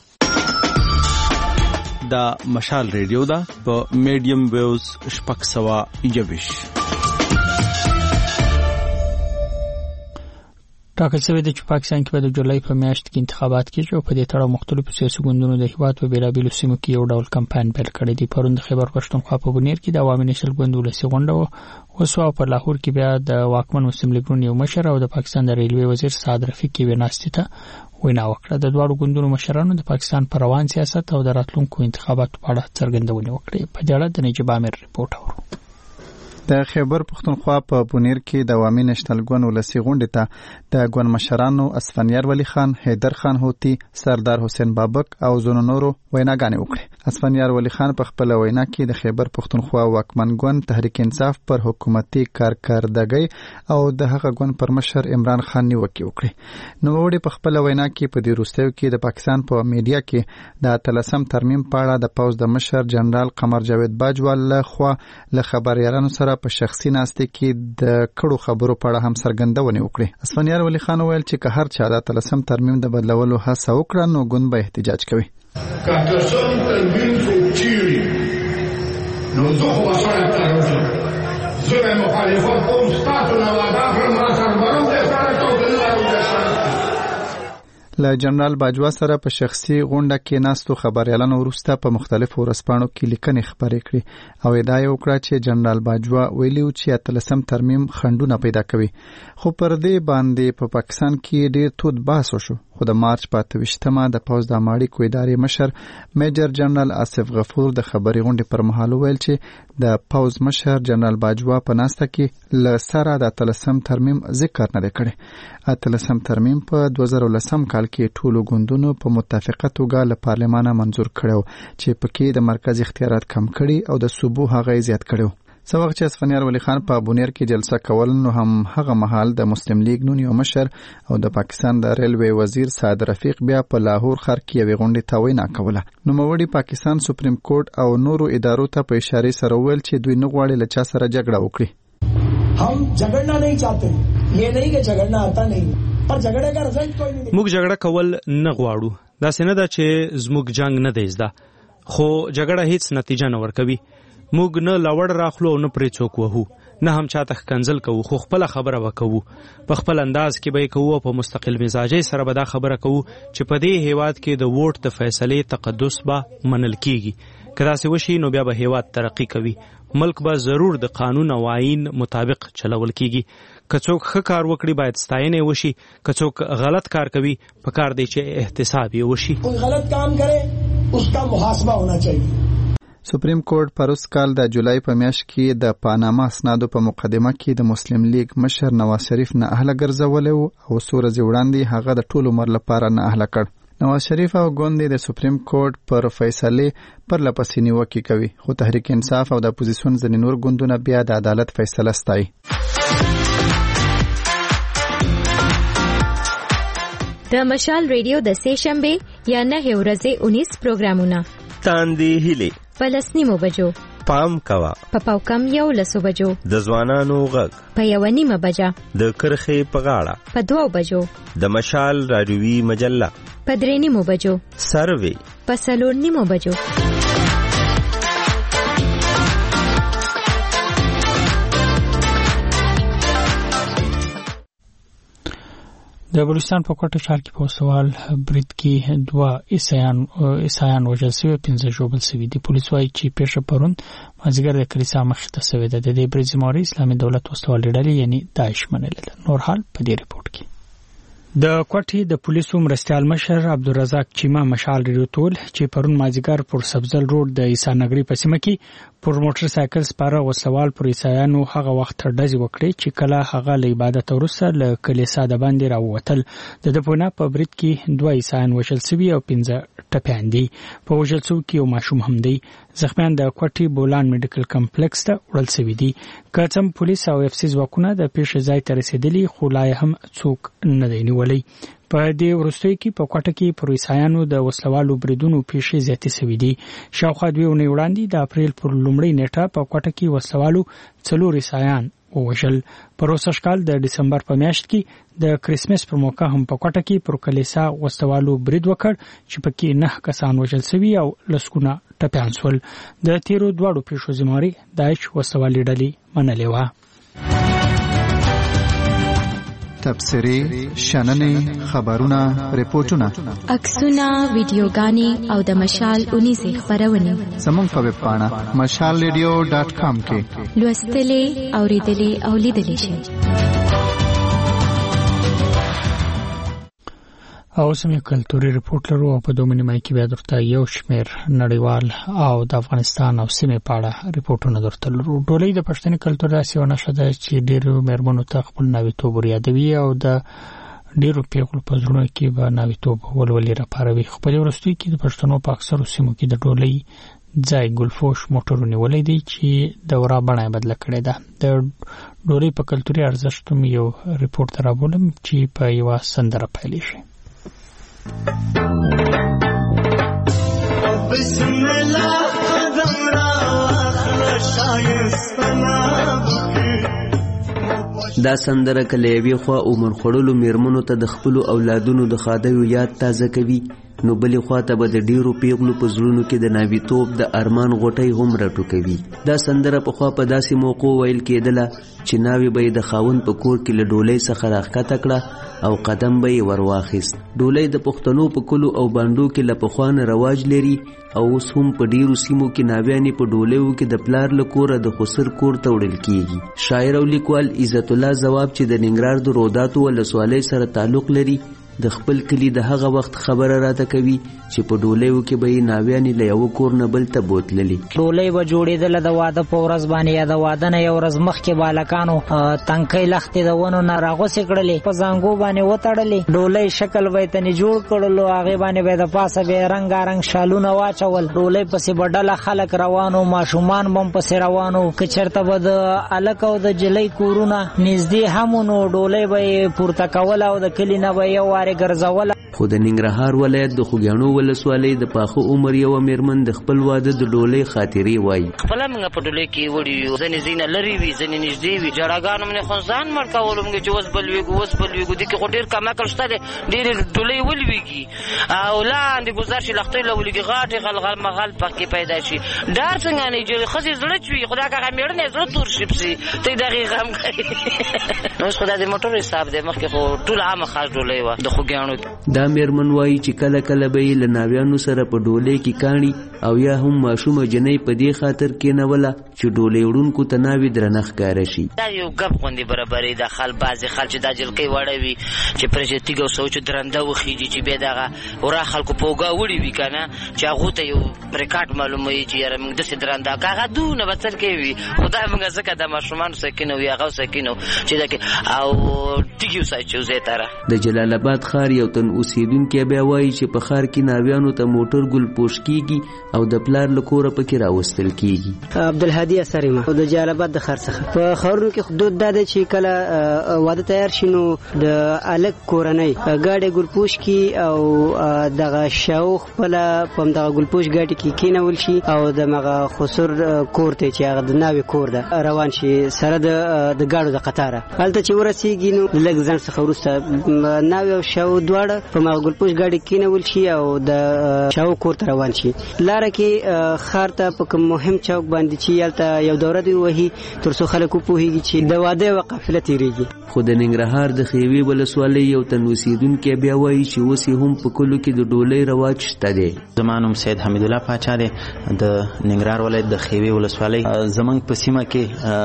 دا مشال ریډیو دا په میډیم ویوز شپږ سوه یوویشت. ټاکل شوی دی چې پاکستان کې به د جولای په میاشت کې انتخابات کېږي او په دې تړاو مختلفو سیاسي ګوندونو د هیواد په بیلابیلو سیمو کې یو ډول کمپاین پیل کړی دی. پرون د خیبر پښتونخوا په بونیر کې د عوامي نشل ګوند ولسي غونډه وسوه او په لاهور کې بیا د واکمن مسلم لیګ یو مشر او د پاکستان د ریلوي وزیر سعد رفیق کې وناستې ته وینا وکړه. د دواړو ګوندونو مشرانو د پاکستان پر روان سیاست او د راتلونکو انتخاباتو په اړه څرګندونې وکړې. په دې اړه د نجیب عامر ریپورت اورو. د خیبر پښتونخوا په بونیر کې د عوامي نشنل ګوند ولسي غونډې ته د ګوند مشرانو اسفندیار ولی خان، حیدر خان هوتی، سردار حسین بابک او زونو نورو ویناګانې وکړې. اسفندیار ولی خان په خپل وینا کې د خیبر پښتونخوا واکمن ګوند تحریک انصاف پر حکومتي کارکردګۍ او د هغه ګوند پر مشر عمران خان نیوکه وکړه. نو وړي په خپل وینا کې په دې وروستیو کې د پاکستان په میډیا کې د اتلسم ترمیم په اړه د پوز د مشر جنرال قمر جاوید باجوال له خوا له خبريالانو سره په شخصي ناسته کې د کړو خبرو په اړه هم څرګندونه وکړه. اسفندیار ولی خان ویل چې که هر چا د اتلسم ترمیم د بدلولو هڅه وکړه نو ګوند به احتجاج کوي. که اتلسم ترمیم څوک چیري نو زه خو به سره ترمیم زه به مخالفت کوم ستاسو نه وعده کړم ما سره به هم سره کوم له جنرال باجوا سره په شخصي غونډه کې ناستو خبريالانو وروسته په مختلفو ورځپاڼو کې لیکنې خبرې کړې او ادعا یې وکړه چې جنرال باجوا ویلي و چې اتلسم ترمیم خنډونه پیدا کوي. خو پر دې باندې په پا پاکستان کې ډېر تود بحث وشو. خو د مارچ په اته ویشتمه د پوز د اماړیکو ادارې مشر میجر جنرال آصف غفور د خبري غونډې پر مهال ویل چې د پوز مشر جنرال باجوا په ناسته کې له سره د اتلسم ترمیم ذکر نه کړي. اتلسم ترمیم په دوه زره ولسم کال کې ټولو ګوندونو په متفقه توګه له پارلمانه منظور کړو چې پکې د مرکز اختیارات کم کړي او د صوبو هغه زیات کړو. څو وخت چې اسفندیار ولی خان په بونیر کې جلسه کول نو هم هغه مهال د مسلم لیگ نون یو مشر او د پاکستان د ریلوی وزیر سعد رفیق بیا په لاهور ښار کې یوې غونډې ته وینا کوله. نو موړي پاکستان سپریم کورټ او نورو ادارو ته په اشاره سره ویل چې دوی نه غواړي له چا سره جګړه وکړي. हम झगड़ना नहीं चाहते, ये नहीं कि झगड़ना आता नहीं, पर झगड़े का रिजल्ट कोई नहीं. موږ جګړه کول نه غواړو. دا څنګه ده چې زموږ جنگ نه دی زده، خو جګړه هیڅ نتیجه نه ورکوي. موږ نه لوړ راخلو او نه پرې څوک وهو، نه هم چاته کنزل کوو، خو خپل خبره وکوو. په خپل انداز کې به کوو، په مستقل مزاجي سره به دا خبره کوو چې په دې هیواد کې د ووټ د فیصلې تقدس به منل کیږي. کله چې وشي نو بیا به هیواد ترقی کوي. ملک به ضرور د قانون او آئین مطابق چلول کیږي. که څوک ښه کار وکړي باید ستاینه وشي، که څوک غلط کار کوي په کار دی چې احتساب یې وشي. کوئی غلط کام کرے اس کا محاسبہ ہونا چاہیے. سپریم کورټ پروس کال د جولای په میاشت کې د پاناما اسنادو په مقدمه کې د مسلم لیگ مشر نواز شریف نه اهله ګرځولې او څو ورځې وړاندې هغه د ټول عمر لپاره نه اهله کړ. نواز شریف او ګوند د سپریم کورټ پر فیصله پر لپسې نیوکه کوي، خو تحریک انصاف او د اپوزیسیون ځینې نور ګوندونه بیا د عدالت فیصله ستایي. د مشال ریډیو د سه شنبه یا نه ورځې اونیس پروګرامونه تاندې هیله فلسطینو بجو پام کوا په پاوکم یو لسو بجو د ځوانانو غږ په یو نیمه بجا د کرخې په غاړه په دوو بجو د مشال رادیوي مجله په درې نیمو بجو سروي په څلور نیمو بجو. د بلوچستان په کوټه ښار کې په سوال برید کې دوه عیسایان عیسایان وژل شوي، پنځه ژوبل شوي دي. پولیس وایي چې پیښه پرون مازدیګر د کلیسا مخې ته شوې ده. د دې برید ذمهواري اسلامي دولت وسوالې ډلې یعنی داعش منلې ده. نور حال په دې ریپورت کې. د کوټې د پولیسو مرستیال مشر عبدالرزاق چیما مشال ریډیو ټول چې پرون مازدیګر پر سبزل روډ د عیسی نګری په سیمه کې پر موټر سایکل سپاره وسوال پر عیسایانو هغه وخت ډزې وکړې چې کله هغه له عبادت وروسته له کلیسا د باندې راووتل. د دپونه په برید کې دوه عیسایان وژل شوي او پنځه ټپیان دي. په وژل شوو کې یو ماشوم هم دی. زخمیان د کوټې بولان میډیکل کمپلیکس ته وړل شوي دي. که څه پولیس او اف سی ځواکونه د پیښې ځای ته رسېدلي، خو لا هم څوک نه دی نیولی. په دې وروستیو کې په کوټه کې پر عیسایانو د وسلوالو بریدونو پیښې زیاتې شوي دي. شاوخوا دوې اونۍ وړاندې د اپریل پر لومړۍ نیټه په کوټه کې وسلوالو څلور عیسایان ووژل. په روسش کال د ډسمبر په میاشت کې د کریسمس پر موقع هم په کوټه کې پر کلیسا وسلوالو برید وکړ چې پکې نه کسان وژل شوي او لسګونه ټپیان شول. د تیرو دواړو پیښو ذمهواري داعش وسلوالې ډلې منلې وه. تبصرې شننې خبرونه ریپورتونه عکسونه ویډیوګانې او د مشال اونیزې خبرونه زموږ په ویب پاڼه مشال ریډیو ډاټ کام کې لوستلې اوریدلې او لیدلې شئ. او سمې کلتوري ریپورت لرو او په دوه نیمه کې بیا درته یو شمېر نړیوال او د افغانستان او سیمې په اړه ریپورتونه درته لرو. ډولۍ د پښتني کلتور داسې یوه نښه ده چې ډېرو مېرمنو ته خپل ناویتوب ور یادوي او د ډېرو پیغلو په زړونو کې به ناویتوب ولولې راپاروي. خو په دې وروستیو کې د پښتنو په اکثرو سیمو کې د ډولۍ ځای ګلفوش موټرو نیولی دی چې د ورا بڼه یې بدله کړې ده. د ډولۍ په کلتوري ارزښت هم یو ریپورت رابولم چې په یوه سندره پیلېږي. بسم الله قدم را اخر شایستنا دا سندره کله یوې خوا عمر خړلو میرمنو ته د خپل اولادونو د خادیو یاد تازه کوي، نو بلې خوا ته به د ډیرو پیغلو په زړونو کې د ناویتوب د ارمان غوټۍ هم راټوکوي. دا سندره په خوا په داسې موقع ویل کېدله چې ناوې به یې د خاوند په کور کې له ډولۍ څخه راښکته کړه او قدم به یې ور واخیست. ډولۍ د پښتنو په کلو او بانډو کې له پخوا نه رواج لري او اوس هم په ډیرو سیمو کې ناویانې په ډولیو کې د پلار له کوره د خسر کور ته وړل کیږي. شاعر او لیکوال عزت الله ځواب چې د ننګرهار د روداتو ولسوالۍ سره تعلق لري د خپل کلی د هغه وخت خبره راته کوي چې په ډولیو کې به یې ناویانې له یو کور نه بل ته بوتللې. ډولۍ به جوړېدله د واده په ورځ باندې یا د واده نه یو ورځ مخکې بالکانو تنکۍ لختې د ونو نه راغوڅې کړلې، په زانګو باندې وتړلې. ډولۍ شکل به یې تنې جوړ کړلو، هغې باندې به یې د پاسه به یې رنګارنګ شالونه واچول. ډولۍ پسې به ډله خلک روانو، ماشومان به هم پسې روانو. که چېرته به د هلک او د جلۍ کورونه نږدې هم نو ډولۍ به یې پورته کوله او د کلي نه به یو وارې ګرځوله. خو د ننګرهار ولایت د خوږیاڼو ولسوالۍ د پاخه عمر یوه میرمن د خپل واده د ډولۍ خاطرې وایي. خپله موږ په ډولۍ کې وړي یو، ځینې ځینې لرې وي، ځینې نږدې وي. جړاګانو مې خو ځان مړ کولو موږ چې اوس به لوېږو اوس به لوېږو. دې کې خو ډېر کم عقل شته دی، ډېرې ډولۍ ولوېږي او لاندې ګزار شي لښتۍ له ولوېږي، غاټې غلغل مغل پکې پیدا شي. ډار څنګه نه چې ښځې زړه چوي، خو دا هغه مېړنې زړه تور شي پسې ته د هغې غم کوي. نو اوس خو دا د موټرو حساب دی، مخکې خو ټوله عامه خاص ډولۍ وه د خوږیاڼو. دا میرمن وایي چې کله کله به یې له ناویانو سره په ډولۍ کې کاڼي او یا هم ماشومه جنۍ په دې خاطر کېنوله چې ډولۍ وړونکو ته ناوې درنه ښکاره شي. دا یو ګپ غوندې برابرې ده. خل بعضې خل چې دا جلکۍ وړه وي چې پرې چې تیږه او سوچ درنده وخیږي چې بیا دغه ورا خلکو په اوږه وړي وي که نه، چې هغو ته یو ریکارډ معلوموي چې یاره موږ داسې درنده که هغه دونه به څر کوي. خو دا موږ ځکه د ماشومانو سکینو وي هغه سکینو چې دا او تیږې وساچو ځای ته را. د جلال آباد ښار یو تن اوسېدونکی بیا وایي چې په ښار کې ناویانو ته موټر ګل پوش کیږي او د پلار له کوره پکې راوستل کیږي. عبدالهادي اثریم د جلال آباد د ښار څخه. په ښارونو کې دود دا دی چې کله واده تیار شي نو د الک کورنۍ ګاډی ګل پوش کی او دغه شاو خپله په همدغه ګل پوش ګاډي کې کېنول شي او دغه خسر کور ته چې هغه د ناوې کور ده روان شي سره د ګاډو د قطاره. هلته چې ورسېږي نو لږ ځنډ څخه وروسته ناوې او شاو دواړه په هغه ګل پوش ګاډي کېنول شي او د شاو کور ته روان شي. لاره کې ښار ته په کوم مهم چوک باندې چې هلته یو دوره دوی وهي تر څو خلک وپوهېږي چې د واده یوه قافله تېرېږي. خو د ننګرهار د خیوې ولسوالۍ یو تن اوسېدونکی بیا وایي چې اوس یې هم په کلو کې د ډولۍ رواج شته دی. زما نوم سید حمید الله پاچا دی، د ننګرهار ولایت د خیوې ولسوالۍ. زموږ په سیمه کې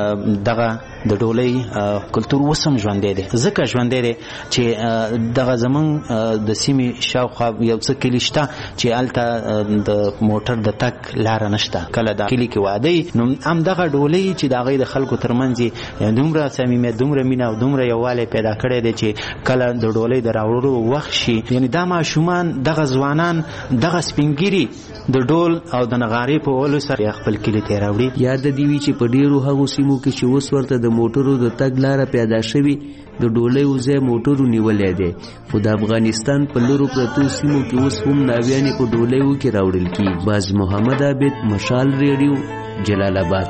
دغه د ډولۍ کلتور اوس هم ژوندی دی. ځکه ژوندی دی چې دغه زموږ د سیمې شاوخوا یو څه کلي شته چې هلته د موټر د تګ لاره نشته. کله د کلي کې واده نو همدغه ډولۍ چې د هغې د خلکو ترمنځ دومره صمیمیت، دومره مینه او دومره یووالی پیدا کړی دی چې کله د ډولۍ د راوړلو وخت شي، یعنې دا ماشومان دغه ځوانان دغه سپینګیري د ډول او د نغارې په وهلو سره خپل کلي ته یې راوړي. یاد د دې وي چې په ډېرو هغو سیمو کې چې اوس ورته د موټرو د تګ لاره پیدا شوي د ډولۍ ځای موټرو نیولی دی. خو د افغانستان په لرو پرتو سیمو کې اوس هم ناویانې په ډولیو کې راوړل کېږي. باز محمد عابد، مشال ریډیو، جلال آباد.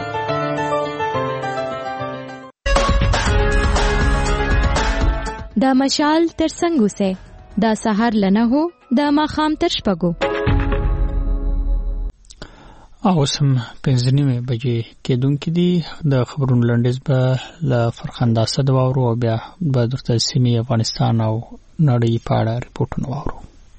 دا مشال تر څنګه سه دا سحر لنه هو دا ماخام تر شپګو. او سم پنځه نیمه بجې کېدونکې دي. د خبرونو لنډیز به له فرخنده اسد واورو او بیا به درته سیمې افغانستان او نړۍ په اړه ریپورټونه واورو.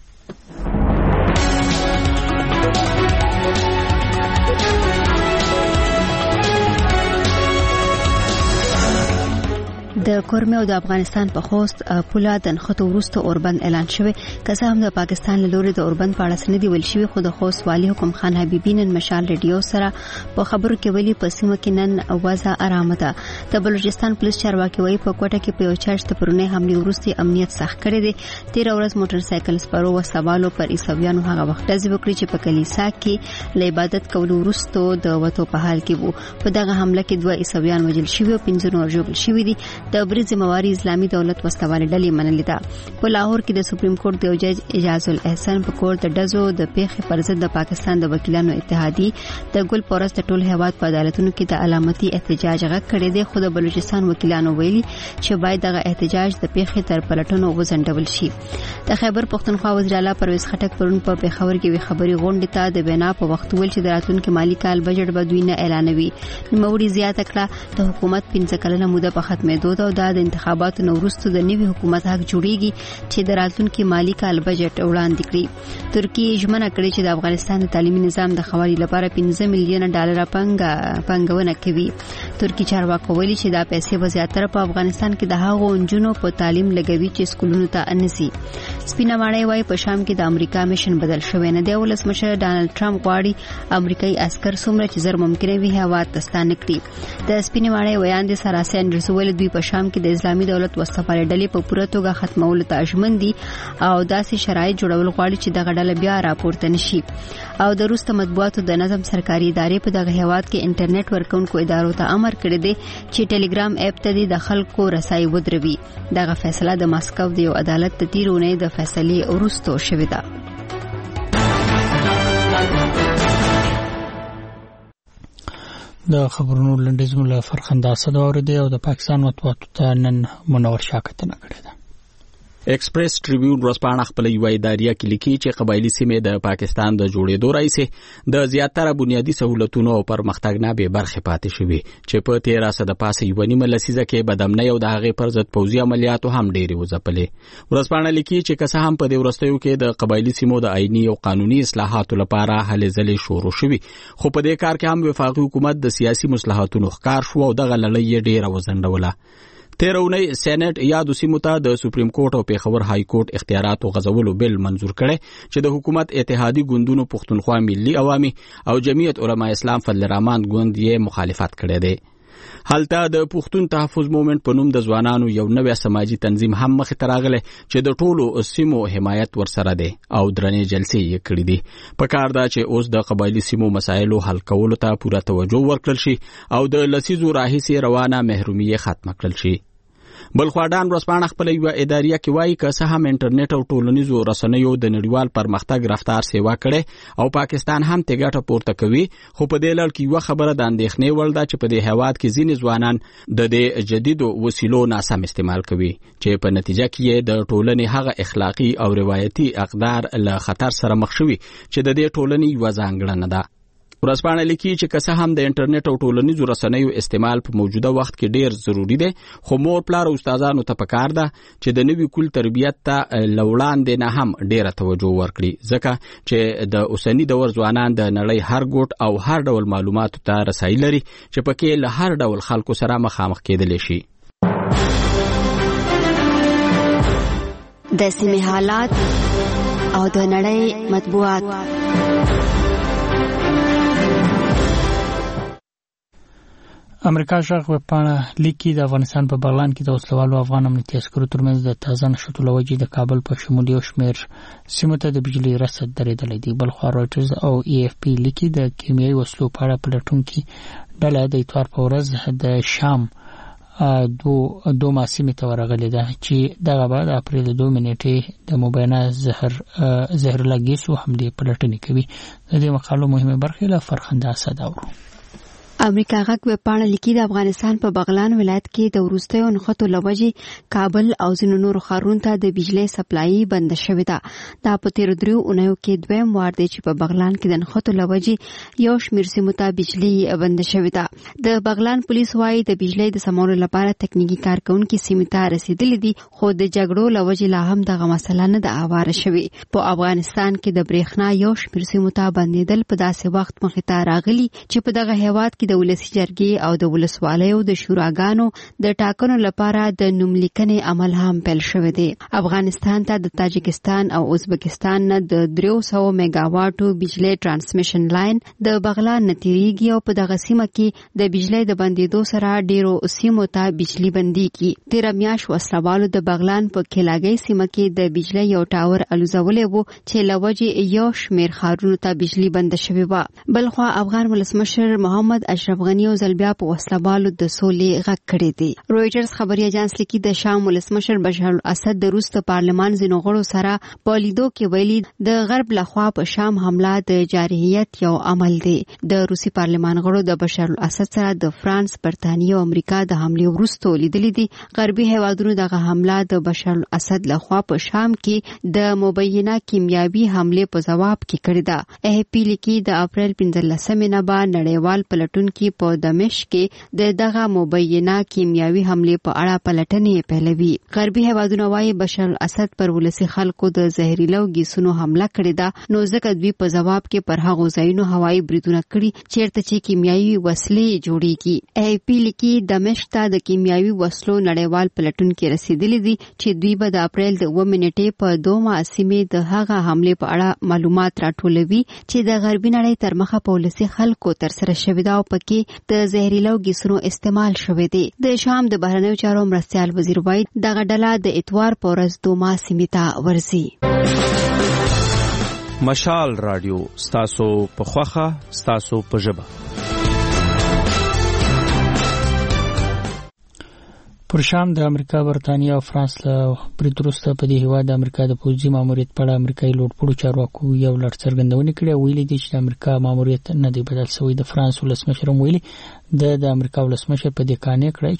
د کورمه او د افغانستان په خوست پوله د نخښتو وروسته اوربند اعلان شوی. که څه هم د پاکستان له لوري د اوربند په اړه سندې ویل شوی، خو د خوست والي حکم خان حبیبی نن مشال ریډیو سره په خبرو کې ویلي په سیمه کې نن وضع آرامه ده. د بلوچستان پولیس چارواکي وایي په کوټه کې په یو چرچ ته پرونه حمله وروسته امنیت سخت کړی دی. تیر ورځ موټر سایکل سپارو و سوالو پر عیسویانو هغه وخت ډزې وکړي چې په کلیسا کې له عبادت کولو وروسته د وټو په حال کې وو. په دغه حمله کې دوه عیسویان وژل شوي او پنځه نور ژوبل شوي دي. د بریز مواري اسلامي دولت وسوالې ډلې منلې ده. په لاهور کې د سپریم کورټ د جج اجازه الاحسان په کور د ډزو د پیښې پر ضد د پاکستان د وکیلانو اتحادیې د ګل پورس د ټول هیواد په عدالتونو کې د علامتي احتجاج غږ کړی دی، خو د بلوچستان وکیلانو ویلي چې باید دغه احتجاج د پیښې تر پلټنو وزندول شي. د خیبر پښتونخوا وزیر اعلی پرویز خټک پرون په پیښور کې وی خبري غونډه ته د بنا په وخت ویل چې د راتلونکي مالی کال بجټ به دوی نه اعلانوي. نوموړي زیاته کړه د حکومت پنځه کلنه موده په ختمېدو ده او د انتخاباتو نوروستو د نوي حکومت حق جوړیږي چې د راتلونکي مالی کال بجټ وړاندې کړي. ترکیه ژمنه کړې چې د افغانستان د تعلیمي نظام د ښه والي لپاره پنځه میلیونه ډالر پانګونه کوي. ترکیه چارواکو ویلي چې دا پیسې به زیاتره په افغانستان کې د هغو نجونو په تعلیم لګوي چې سکولونو ته انسي. سپینه ماڼۍ وايي په شام کې د امریکا میشن بدل شوی نه دی. ولسمشر ډانلډ ټرمپ غواړي امریکایي عسكر څومره چې زر ممکنه وي هیواد ته ستانه کړي. د سپینه ماڼۍ ویاند سارا سینډرز ویل دوی په شام کې د اسلامي دولت وسپارې ډلې په پوره توګه ختمولو ته ژمن دي او داسې شرایط جوړول غواړي چې دغه ډله بیا راپورته نشي. او د روس مطبوعاتو د نظم سرکاري ادارې په دغه هیواد کې انټرنیټ ورکونکو ادارو ته امر کړی دی چې ټلګرام اپ ته د خلکو رسایي ودروي. دغه فیصله د ماسکو د یو عدالت د تیرونه د فیصلې وروسته شوې ده. د خبرونو لنډیز مله فرخنده اسد اوریدي او د پاکستان مطبوعاتو ته نن منور شاکتنه کړې ده. ایکسپریس ټریبیون ورځپاڼه خپل یو اداریه کې لیکي چې قبایلی سیمې د پاکستان د جوړېدو راځي د زیاتره بنیادی سہولتونو او پرمختګ نه به برخه پاتې شوي چې په تیرا سده پاسه یو نیمه لسیزه کې بدامنۍ او د هغې پر ضد پوځي عملیاتو هم ډېرې وځپلې. ورځپاڼه لیکي چې که څه هم په دې وروستیو کې د قبایلی سیمو د آئینی او قانوني اصلاحاتو لپاره هلې ځلې شروع شوي، خو په دې کار کې هم وفاقي حکومت د سیاسي مصلحتونو ښکار شو او دغه لړۍ ډېره وځنډوله. تیرونی سېنات یادو سیمو ته د سپریم کورټ او پیښور های کورټ اختیاراتو غځولو بل منظور کړي چې د حکومت اتحادی ګوندونو پښتونخوا ملي عوامي او جمعیت علماء اسلام فضل الرحمن ګوند یې مخالفت کړي دي. هلته د پښتون تحفظ موومېنټ په نوم د ځوانانو یو نوې سماجی تنظیم هم مخ ته راغله چې د ټولو سیمو حمایت ورسره دی او درنې جلسې یې کړې دي. په کار دا چې اوس د قبایلی سیمو مسایلو حل کولو ته پوره توجه ورکړل شي او د لسیزو راهیسې روانه محرومیت ختم کړل شي. بلخواډان ورځپاڼه خپل یو اداریه کې وایي که څه هم انټرنیټ او ټولنیزو رسنیو د نړیوال پرمختګ رفتار سیوا کړي او پاکستان هم ته ګټه پورته کوي، خو په دې لړ کې یو خبره د اندېښنې وړ ده چې په دې هیواد کې ځینې ځوانان د دې جدیدو وسیلو ناسم استعمال کوي چې په نتیجه کې د ټولنې هغه اخلاقی او روایتي اقدار له خطر سره مخ شوي چې د دې ټولنې یو ځانګړنه ده. ورځپاڼه لیکي چې که څه هم د انټرنیټ او ټولنیزو رسنیو استعمال په موجوده وخت کې ډیر ضروری دی، خو مور پلار او استادانو ته پکار ده چې د نوي کول تربیت ته لوړاندې نه هم ډیره توجه ورکړي، ځکه چې د اوسنی دور ځوانان د نړۍ هر ګوټ او هر ډول معلوماتو ته رسایي لري چې پکې له هر ډول خلکو سره مخامخ کېدلی شي. د سیمې حالات او د نړۍ مطبوعات. امریکا ژغ وپاڼه لیکي د افغانستان په بغلان کې د وسلوالو افغان امنیتي عسکرو ترمنځ د تازه نښتو له وجې د کابل په شمول یو شمېر سیمو ته د بجلي رسد درېدلی دی. بلخوا رویټرز او ای اف پی لیکي د کیمیاوي وسلو په اړه پلټونکي ډله د اتوار په ورځ د شام دو دوما سیمې ته ورغلې ده چې دغه به د اپریل دوه نیټې د مبینه زهر زهرلا ګیسو حملې پلټنې کوي. د دې مقالو مهمه برخه له فرخنده اسد اورو. امریکا غږ وپاڼه لیکي د افغانستان په بغلان ولایت کې د وروستیو نښتو لوجې کابل او ځینو نورو ښارونو ته د بجلی سپلای بند شوې ده. دا په تیرو دریو اونیو کې دویم وار دی چې په بغلان کې د نښتو لوجې یو شمېر سیمو ته بجلی بند شوې ده. د بغلان پولیس وايي د بجلی د سمولو لپاره تکنیکی کارکونکي سیمې ته رسیدلي دي، خو د جګړو لوجې لا هم دغه مسله نه ده هواره شوې. په افغانستان کې د برېښنا یو شمېر سیمو ته بندېدل په داسې وخت مخې ته راغلي چې په دغه هیواد کې د ولسي جرګې او د ولسوالیو د شوراګانو د ټاکنو لپاره د نوملیکنې عمل هم پیل شوی دی. افغانستان ته د تاجکستان او ازبکستان نه د درې سوه میگاواټو بجلی ترانسمیشن لاین د بغلان نه تیریږي او په دغه سیمه کې د بجلی د بندېدو سره ډیرو سیمو ته بجلی بندېږي. تېره میاشت وسلوالو د بغلان په کلاګۍ سیمه کې د بجلی یو ټاور الوزولی و چې له وجې یو شمېر ښارونو ته بجلی بنده شوې وه. بلخوا افغان ولسمشر محمد اشرف غنی او زلبیا په وسلوالو د سولې غږ کړی دی. رويټرز خبري اژانس لیکي د شام ولسمشر بشار الاسد د روس د پارلمان ځینو غړو سره په لیدو کې ویلي د غرب لخوا په شام حمله د جارحیت یو عمل دی. د روسي پارلمان غړو د بشار الاسد سره د فرانس، برتانیې او امریکا د حملې وروسته لیدلي دي. غربي هیوادونو دغه حمله د بشار الاسد لخوا په شام کې د مبینه کیمیاوي حملې په جواب کې کړې ده. ای پی لیکي د اپریل پنځلسمې نه به نړیوال پلټون کې په دمشق کې د دغه مبینه کیمیاوي حملې په اړه پلټنې پیلوي. غربي هیوادونه وايي بشار الاسد پر ولسي خلکو د زهرجنو ګیسونو حمله کړې ده، نو ځکه دوی په جواب کې پر هغو ځایونو هوایي بریدونه کړي چیرته چې کیمیاوي وسلې جوړیږي. ای پی لیکي دمشق ته د کیمیاوي وسلو نړیوال پلټون کې رسیدلي دي چې دوی به د اپریل د اوه منټې په دوه سیمې د هغه حملې په اړه معلومات راټولوي چې د غربي نړۍ تر مخه په ولسي خلکو تر سره شوې ده او پکې د زهرجنو ګیسونو استعمال شوی دی. د شام د بهرنیو چارو مرستیال وزیر وایي دغه ډله د اتوار په ورځ دوما سیمې ته ورځي. مشال رادیو ستاسو په خوخه ستاسو په ژبه. پر شام د امریکا، برتانیې او فرانس له برید وروسته په دې هیواد د امریکا د پوځي ماموریت په اړه امریکایي لوړپوړو چارواکو یو لړ څرګندونې کړې او ویلي دي چې د امریکا ماموریت نه دی بدل شوی. د فرانس ولسمشر هم ویلي د د امریکا ولسمشر په دې قانع کړی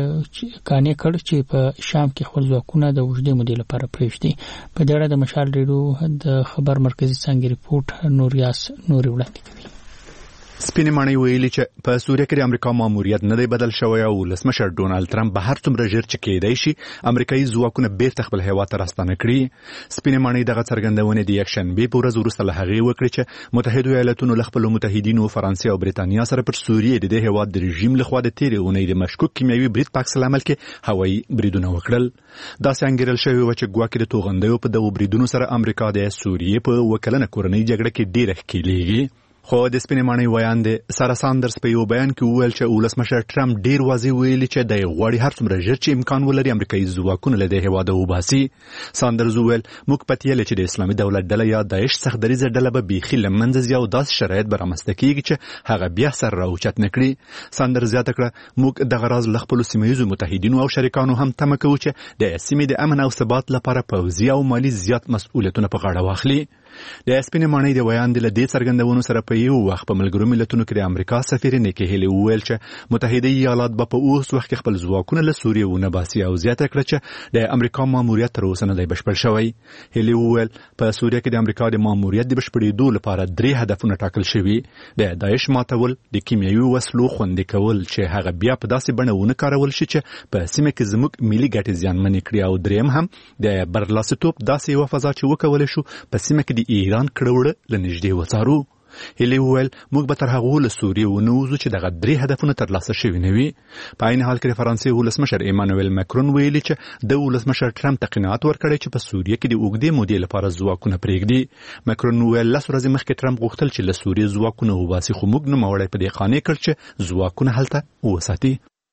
چې قانع کړ چې په شام کې خپل ځواکونه د وجودي مودې لپاره پرېږدي. په دې اړه د مشال ریډیو د خبر مرکزي څنګه ریپورت نوریاس نوري وړاندې کوي. سپینې ماڼۍ ویلي چې په سوریه کې د امریکا ماموریت نه دی بدل شوی او ولسمشر ډونالد ټرمپ به هر څومره ژر چې کېدای شي امریکایي ځواکونه بیرته خپل هیواد ته راستانه کړي. سپینې ماڼۍ دغه څرګندونې د یکشنبې په ورځ وروسته له هغې وکړې چې متحده ایالاتونو له خپلو متحدینو فرانسې او برېټانیا سره پر سوریې د دې هیواد د رژیم لخوا د تېرې اونۍ د مشکوک کیمیاوي برید په عکس العمل کې هوایي بریدونه وکړل. داسې انګېرل شوی و چې ګواکې د توغندیو په دغو بریدونو سره امریکا د سوریې په اووه کلنه کورنۍ جګړه کې ډېره ښکېلېږي. خو د سپینې ماڼۍ ویان د سارا ساندرز په یو بیان کې وویل چې ولسمشر ټرمپ ډیر واضح ویلي چې د غواړي هر څومره ژر چې امکان ولري امریکایي ځواکونه له دې هیواده وباسي. ساندرز وویل موږ پتیل چې د اسلامي دولت ډله یا داعش څخه دریزه ډله به بیخي له منځه ځي او داسې شرایط به رامنځته کېږي چې هغه بیا سر راوچت نه کړي. ساندرز زیاته کړه موږ دغه راز له خپلو سیمه ییزو متحدینو او شریکانو هم تمه کوو چې د سیمې د امن او ثبات لپاره پوځي او مالي زیات مسؤلیتونه په غاړه واخلي. د سپینې ماڼۍ د ویان د لدې څرګندونو سره په یو وخت په ملګرو ملتونو کې د امریکا سفیر نیکی هیلی وویل چې متحده ایالات به په اوس وخت کې خپل ځواکونه له سوریې ونه باسي او زیاته کړه چې د امریکا ماموریت تر اوسه نه دی بشپړ شوی. هیلی وویل په سوریه کې د امریکا د ماموریت د بشپړېدو لپاره درې هدفونه ټاکل شوي: د داعش ماتول، د کیمیاوي وسلو خوندي کول چې هغه بیا په داسې بڼه ونه کارول شي چې په سیمه کې زموږ ملي ګټې زیانمنې کړي، او دریم هم د برلاسیتوب داسې یوه فضا چې وکولی شو په سیمه کې د ایران کړوړه له نږدې وڅارو. هیلی وویل موږ به تر هغو له سوریې ونوځو چې دغه درې هدفونه ترلاسه شوي نه وي. په عین حال کې د فرانسې ولسمشر ایمانویل ماکرون ویلي چې د ولسمشر ټرمپ ته قناعت ورکړی چې په سوریه کې د اوږدې مودې لپاره ځواکونه پرېږدي. ماکرون وویل لس ورځې مخکې ټرمپ غوښتل چې له سوریې ځواکونه وباسي، خو موږ نوموړی په دې قانع کړ چې ځواکونه هلته وساتي.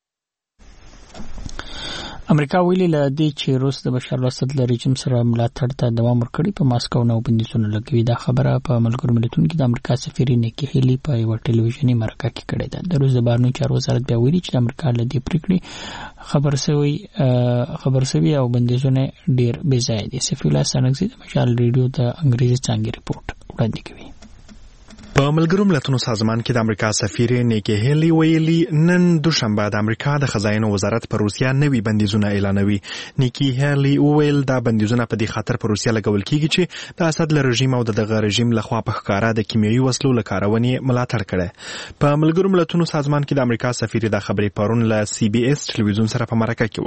امریکا ویلي له دې چې روس د بشار الاسد له رژیم سره ملاتړ ته دوام ورکړي په ماسکو نه بندیزونه لګوي. دا خبره په ملګرو ملتونو کې د امریکا سفیر نیکی هیلی په یو ټلویزیوني مرکه کې کړې ده. د روس د بهرنیو چارو وزارت بیا ویلي چې د امریکا له دې پریکړې خبر شوی خبر شوی او بندیزونه ډیر بې ځایه دي. سفیر الله سنگزی د مشال ریډیو د انګریزي څانګې ریپورت وړاندې کوي. په ملګرو ملتونو سازمان کې د امریکا سفیر نیکی هیلی ویلي نن دوشنبه د امریکا د خزاینو وزارت پر روسیا نوي بندیزونه اعلانوي. نیکی هیلی ویل دا بندیزونه په دې خاطر پر روسیا لګول کیږي چې د اسد له رژیم او دغه رژیم لخوا په ښکارا د کیمیاوي وسلو له کارونې ملاتړ کړي. په ملګرو ملتونو سازمان کې د امریکا سفیر د خبرې پرون له سی بي اس ټلویزیون سره په مرکه کې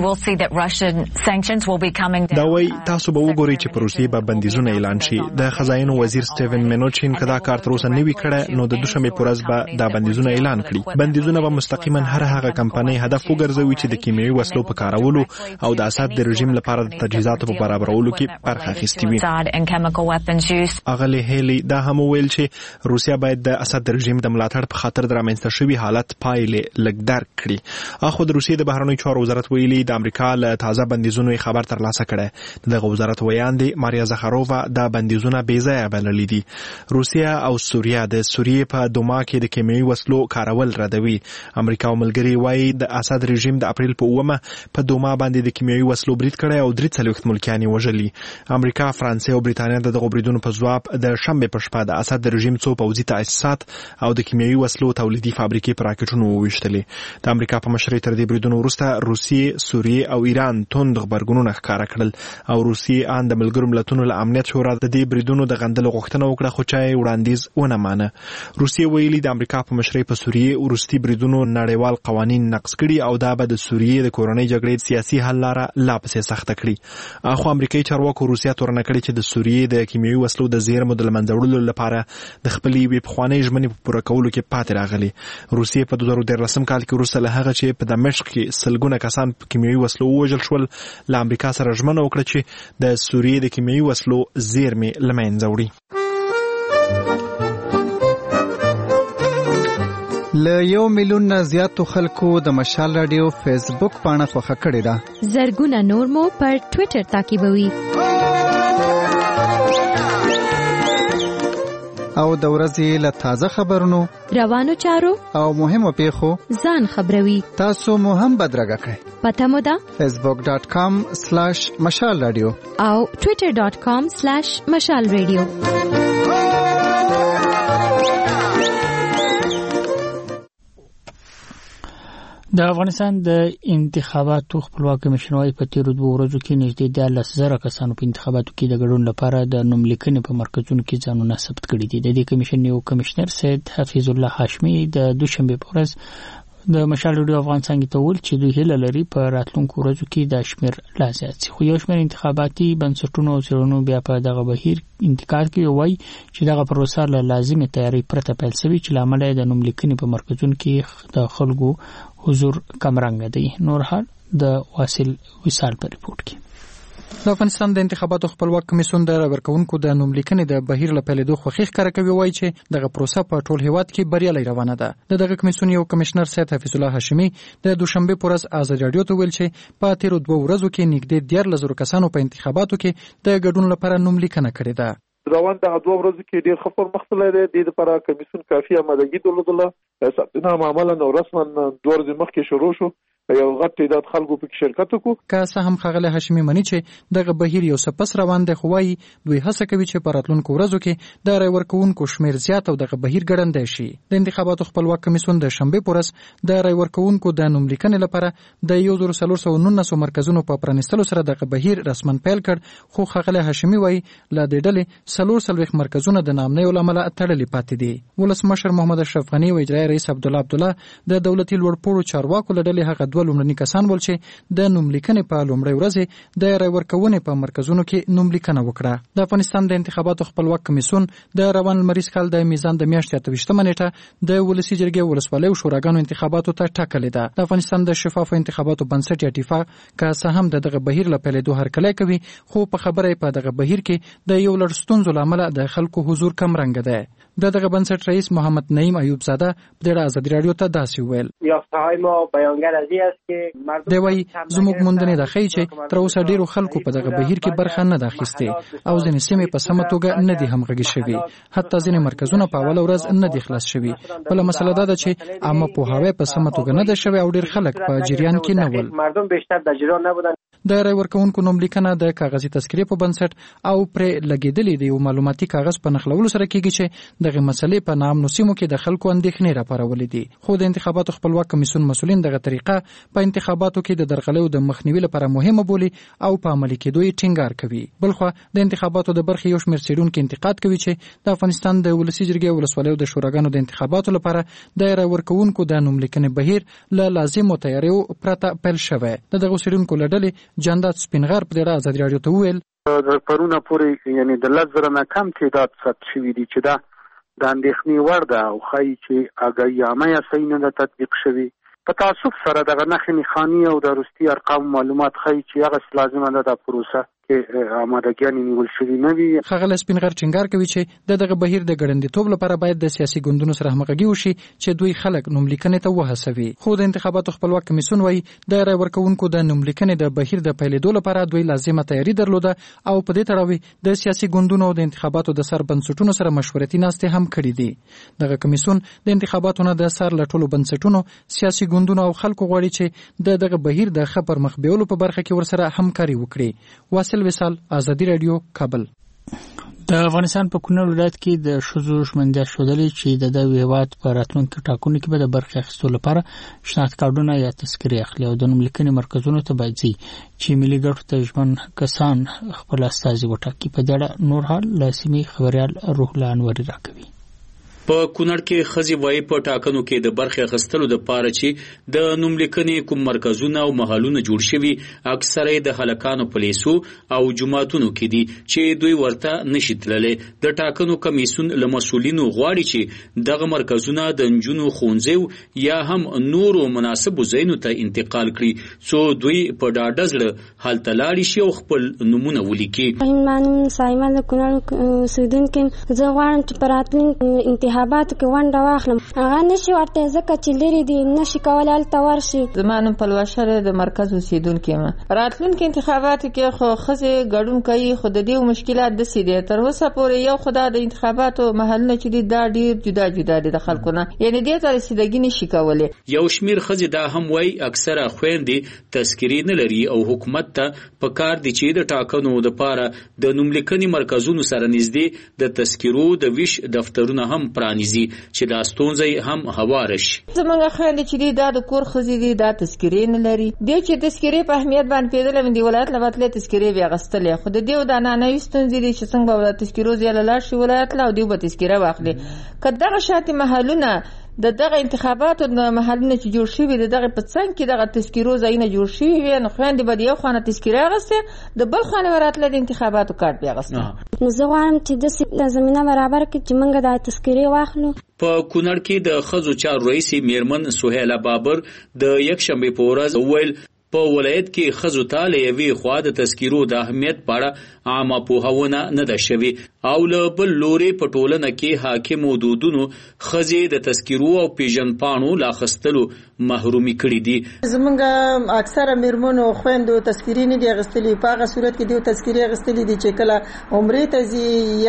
وکړي. دا وایي تاسو به وګورئ چې پر روسیې به بندیزونه اعلان شي. د خزاینو وزیر سټیون مینوچین کدا کار تر اوسه نوي کړه نو د دوشنبه په ورځ به دا بندیزونه اعلان کړي. بندیزونه به مستقیما هر هغه کمپنۍ هدف وګرځوي چې د کیمیاوي وسلو په کارولو او د اسد د رژیم لپاره د تجهیزاتو په برابرولو کې برخه اخیستې وي. اغلی هیلی دا هم ویل چې روسیا باید د اسد د رژیم د ملاتړ په خاطر د رامنځته شوي حالت پایلې لږ درک کړي. اخو د روسیې د بهرنیو چارو وزارت ویلي د امریکا له تازه بندیزونو خبر ترلاسه کړي. دغه وزارت ویاندې ماریا زخارووا دا بندیزونه بې ځایه بللي دي. روسیا او سوریا د سوریې په دوما کې د کیمیاوي وسلو کارول ردوي. امریکا او ملګري وایي د اسد رژیم د اپریل په اومه په دوما باندې د کیمیاوي وسلو برید کړی او درې څلوېښت ملکیان یې وژلي. امریکا، فرانسې او بریتانیا د دغو بریدونو په ځواب د شنبې په شپه د اسد رژیم څو پوځي تاسیسات او د کیمیاوي وسلو تولیدي فابریکې په راکټونو وویشتلې. د امریکا په مشرۍ تر دې بریدونو وروسته روسیې، سوریې او ایران توند غبرګونونه ښکاره کړل او روسیې ان د ملګرو ملتونو له امنیت شورا د دې بریدونو د غندلو غوښتنه وکړه خو چا یې وړاندیز ونه مانه. روسیې ویلي د امریکا په مشرۍ په سوریې وروستي بریدونو نړیوال قوانین نقض کړي او دا به د سوریې د کورنۍ جګړې سیاسي حل لاره لا پسې سخته کړي. اخو امریکایي چارواکو روسیا تورنه کړې چې د سوریې د کیمیاوي وسلو د زیرمو د له منځه وړلو لپاره د خپلې یوې پخوانۍ ژمنې په پوره کولو کې پاتې راغلي. روسیې په دوه زره دیارلسم کال کې وروسته له هغه چې په دمشق کې سلګونه کسان په کیمیاوي وسلو ووژل شول له امریکا سره ژمنه وکړه چې د سوریې د کیمیاوي وسلو زیرمې له منځه وړي. له یو میلیون نه زیاتو خلکو د مشال رادیو فیسبوک پاڼه خوښه کړې ده. زرګونه نور مو پر ټوئیټر تعقیبوي او د ورځې له تازه خبرونو، روانو چارو او مهمو پیښو ځان خبروي. تاسو مو هم بدرګه کړئ. پته مو ده فیسبوک ډاٹ کام سلاش مشال رادیو او ټوئیټر ډاٹ کام سلاش مشال رادیو. د افغانستان د انتخاباتو خپلواک کمیشن وايي په تیرو دوه ورځو کې نږدې دیارلس زره کسانو په انتخاباتو کې د ګډون لپاره د نوملیکنې په مرکزونو کې ځانونه ثبت کړي دي. د دې کمیشن یو کمشنر سید حفیظ الله هاشمي د دوشنبه په ورځ د مشال رادیو افغانستان ته ویل چې دوی هیله لري په راتلونکو ورځو کې د شمیر لا زیات شي. خو یو شمیر انتخاباتي بنسټونو او څېړنو بیا په دغه بهیر انتقاد کوي، وایي چې دغه پروسه له لازمي تیاری پرته پیل شوې چې لامل یې د نوملیکنې په مرکزونو کې د خلکو حضور کمرنګ دی. نور حال د واصل وصال په ریپورت کې. د افغانستان د انتخاباتو خپلواک کمیسیون د ورکوونکو د نوملیکنې د بهیر له پیلېدو خوښي ښکاره کوي، وایي چې دغه پروسه په ټول هیواد کې بریالۍ روانه ده. د دغه کمیسیون یو کمشنر سید حفیظ الله هاشمي د دوشنبه په ورځ آزاد رادیو ته ویل چې په تیرو دوه ورځو کې نږدې دیارلس زره کسانو په انتخاباتو کې د ګډون لپاره نوملیکنه کړې ده. روان دغه دوه ورځو کې ډېر ښه پرمخ تللی دی. د دې لپاره کمیسیون کافي امادګي درلودله. ثبتنامه عملاً او رسماً دوه ورځې مخکې شروع شو. یو غټ تعداد خلکو په شرکت وکړو. که څه هم ښاغلی هاشمي مني چې دغه بهیر یو څه پس روان دی، خو وایي دوی هڅه کوي چې په راتلونکو ورځو کې د رای ورکوونکو شمیر زیات او دغه بهیر ګړندی شي. د انتخاباتو خپلواک کمیسیون د شنبې په ورځ د رای ورکوونکو د نوملیکنې لپاره د یو زر څلور سوه نولس مرکزونو په پرانیستلو سره دغه بهیر رسما پیل کړ، خو ښاغلی هاشمي وایي له دې ډلې څلور څلوېښت مرکزونه د ناامنیو له امله تړلي پاتې دي. ولسمشر محمد اشرف غني او اجرایي رئیس عبدالله عبدالله د دولتي لوړپوړو چارواکو له ډلې هغه دوه لومړني کسان چې د نوملیکنې په لومړۍ ورځ د رای ورکونې په مرکزونو کې نوملیکنه وکړه. د افغانستان د انتخاباتو خپلواک کمیسیون د روان لمریز کال د میزان د میاشتې اته ویشتمه نیټه د ولسي جرګې ولسوالیو شوراګانو انتخاباتو ته ټاکلې ده. د افغانستان د شفافو انتخاباتو بنسټ یا ټیفا که څه هم د دغه بهیر له پیلېدو هرکلی کوي، خو په خبره په دغه بهیر کې د یو لړ ستونزو له امله د خلکو حضور کمرنګه دی. د دغه بنسټ رئیس محمد نعیم ایوب زاده د ازادي رادیو ته داسې وویل: یافته‌های ما بیانگر از این است که مردم دی وایي زموږ موندنې دا ښیي چې تر اوسه ډېرو خلکو په دغه بهیر کې برخه نه ده اخیستې او ځینې سیمې په سمه توګه نه دي همغږي شوي. حتی ځینې مرکزونه په اوله ورځ نه دي خلاص شوي. بله مسله دا ده چې عامه پوهاوی په سمه توګه نه ده شوی او ډېر خلک په جریان کې نه ول. مردم بیشتر در جریان نبودن. د رای ورکونکو نوملیکنه د کاغذي تذکرې په بنسټ او پرې لګیدلې د یو معلوماتي کاغذ په نښلولو سره کېږي چې دغه مسلې په نامنو سیمو کې د خلکو اندېښنې راپارولې دي. خو د انتخاباتو خپلواک کمیسیون مسؤلین دغه طریقه په انتخاباتو کې د درغلیو د مخنیوي لپاره مهمه بولي او په عملي کېدو یې ټینګار کوي. بلخو د انتخاباتو د برخې یو شمېر څېړونکي انتقاد کوي چې د افغانستان د ولسي جرګې ولسوالیو د شوراګانو د انتخاباتو لپاره د رای ورکونکو د نوملیکنې بهیر له لازمو تیاریو پرته پیل شوی. د دغه څېړونکو له ډلې جانداد سپینغر په دې ازادي راډیو ته وویل د پرونه پورې یعنی د لس زره نه کم تعداد ثبت شوي دي چې دا د اندېښنې وړ ده او ښایي چې اګاهي عامه یا صحیح نه ده تطبیق شوي. په تعصب سره دغه نښې نښانې او د وروستي ارقامو معلومات ښایي چې هغسې لازمه ده دا پروسه کې آمادګیانې نیول شوي نه وي. ښاغلی سپینغر ټینګار کوي چې د دغه بهیر د ګړندیتوب لپاره باید د سیاسي ګوندونو سره همغږي وشي چې دوی خلک نوملیکنې ته وهڅوي. خو د انتخاباتو خپلواک کمیسیون وایي د رای ورکونکو د نوملیکنې د بهیر د پیلېدو لپاره دوی لازمه تیاری درلوده او په دې تړاو د سیاسي ګوندونو او د انتخاباتو د سر بنسټونو سره مشورتي ناستې هم کړې دي. دغه کمیسیون د انتخاباتو نه د سر له ټولو بنسټونو سیاسي ګوندونو او خلکو غواړي چې د دغه بهیر د ښه پرمخ بیولو په برخه کې ورسره همکاري وکړي. واصل وصال، ازادي راډیو، کابل. د افغانستان په کونړ ولایت کې د ښځو ژمنتیا ښودلې چې د دغه هېواد په راتلونکي ټاکنو کې به د برخې اخیستو لپاره شناخت کارډونه یا تذکرې اخلي او د نوملیکنې مرکزونو ته باید ځي چې ملي ګټو ته ژمن کسان خپل استازي وټاکي. په دې اړه نور حال له سیمې خبریال روح الله انوري راکوي. په کونړ کې خزي وای په ټاکنو کې د برخې اخیستلو د پاره چې د نوملیکنې کوم مرکزونه او محلونه جوړ شوي اکثره د هلکانو پولیسو او جماعتونو کې دي چې دوی ورته نشي تللی. د ټاکنو کمیسیون له مسؤلینو غواړي چې دغه مرکزونه د نجونو ښوونځیو یا هم نورو مناسبو ځایونو ته انتقال کړي څو دوی په ډاډه زړه هلته لاړ شي او خپل نمونه ولیکي. مانم سایمه د کونړ اوسیدونکي زه غواړم چې په راتلونکي انتخاباتو کې ونډه واخلم. هغه نشي ورته ځکه چې لرې دي نشي کولی هلته ورشي. زما نوم پلوشه ده د مرکز اوسیدونکي یم. راتلونکي انتخاباتو کې خو ښځې ګډون کوي خو د دې مشکلات داسې دي تر اوسه پورې یو خو دا د انتخاباتو محلونه چې دي دا ډېر جدا جدا دي د خلکو نه یعنې دې ته رسیدګي نشي کولی. یو شمېر ښځې دا هم وایي اکثره خویندې تذکرې نه لري او حکومت ته پکار دي چې د ټاکنو دپاره د نوملیکنې مرکزونو سره نږدې د تذکرو د ویش دفترونه هم پرانیزي چې دا ستونزې هم هواره شي. زمونږ خویندې چې دي دا د کور ښځې دي دا تذکرې نه لري. دې چې تذکرې په اهمیت باندې پوهېدلی وم د ولایت له وتلې تذکرې بې اخیستلې خو د دې د عنعنوي ستونزې دي چې څنګه به د تذکرو ځای له لاړ شي ولایت له او دوی به تذکره واخلي. که دغه شاتې محلونه د دغه انتخاباتو د محلونه چې جوړ شوي د دغه په څنګ کې دغه تذکرو ځایونه جوړ شوي وي نو خویندې به د یو خوا نه تذکره اخیستې د بل خوا نه به راتله د انتخاباتو کارت بیا اخیستې. نو زه غواړم چې داسې زمینه برابر کړي چې موږ د تذکرې واخلو. په کونړ کې د ښځو چارو رئیسې میرمن سهیله بابر د یکشنبې په ورځ وویل په ولایت کې ښځو ته له یوې خوا د تذکرو د اهمیت په اړه عامه پوهونه نه ده شوې او له بل لورې په ټولنه کې حاکمو دودونو ښځې د تذکرو او پیژندپاڼو له اخیستلو محرومي کړي دي. زمونږ اکثره میرمنو خویندو تذکرې نه دي اخیستلي. په هغه صورت کې دوی تذکرې اخیستلي دي چې کله عمرې ته ځي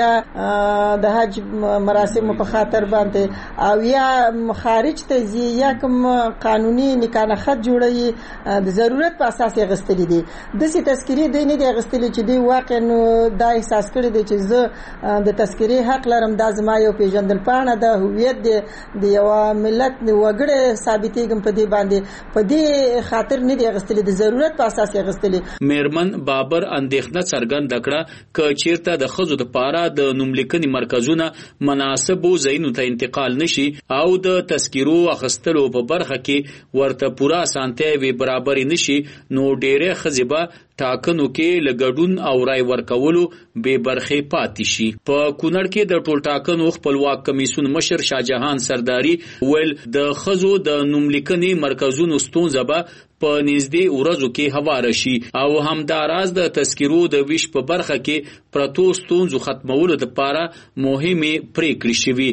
یا د حج مراسمو په خاطر باندې او یا خارج ته ځي یا کوم قانوني نکاح خط جوړوي د ضرورت په اساس یې اخیستلي دي. داسې تذکرې دوی نه دي اخیستلي چې دوی واقعا دا احساس کړی دی چې زه د تذکرې حق لرم دا زما یو پیژندل پاڼه ده هویت دی د یو ملت د وګړي ثابتېږم په دې باندې په دې خاطر نه دی اخیستلي د ضرورت په اساس یې اخیستلي. میرمن بابر اندېښنه څرګنده کړه که چیرته د ښځو دپاره د نوملیکنې مرکزونه مناسبو ځایونو ته انتقال نشي او د تذکرو اخیستلو په برخه کې ورته پوره اسانتیاوې برابرې نشي نو ډېرې ښځې به ټاکنو کې له ګډون او رای ورکولو بې برخې پاتې شي. په کونړ کې د ټول ټاکنو خپلواک کمیسیون مشر شاهجهان سرداري ویل د ښځو د نوملیکنې مرکزونو ستونزه به په نږدې ورځو کې هواره شي او همداراز د تذکرو د ویش په برخه کې پرتو ستونزو ختمولو دپاره مهمې پریکړې شوي.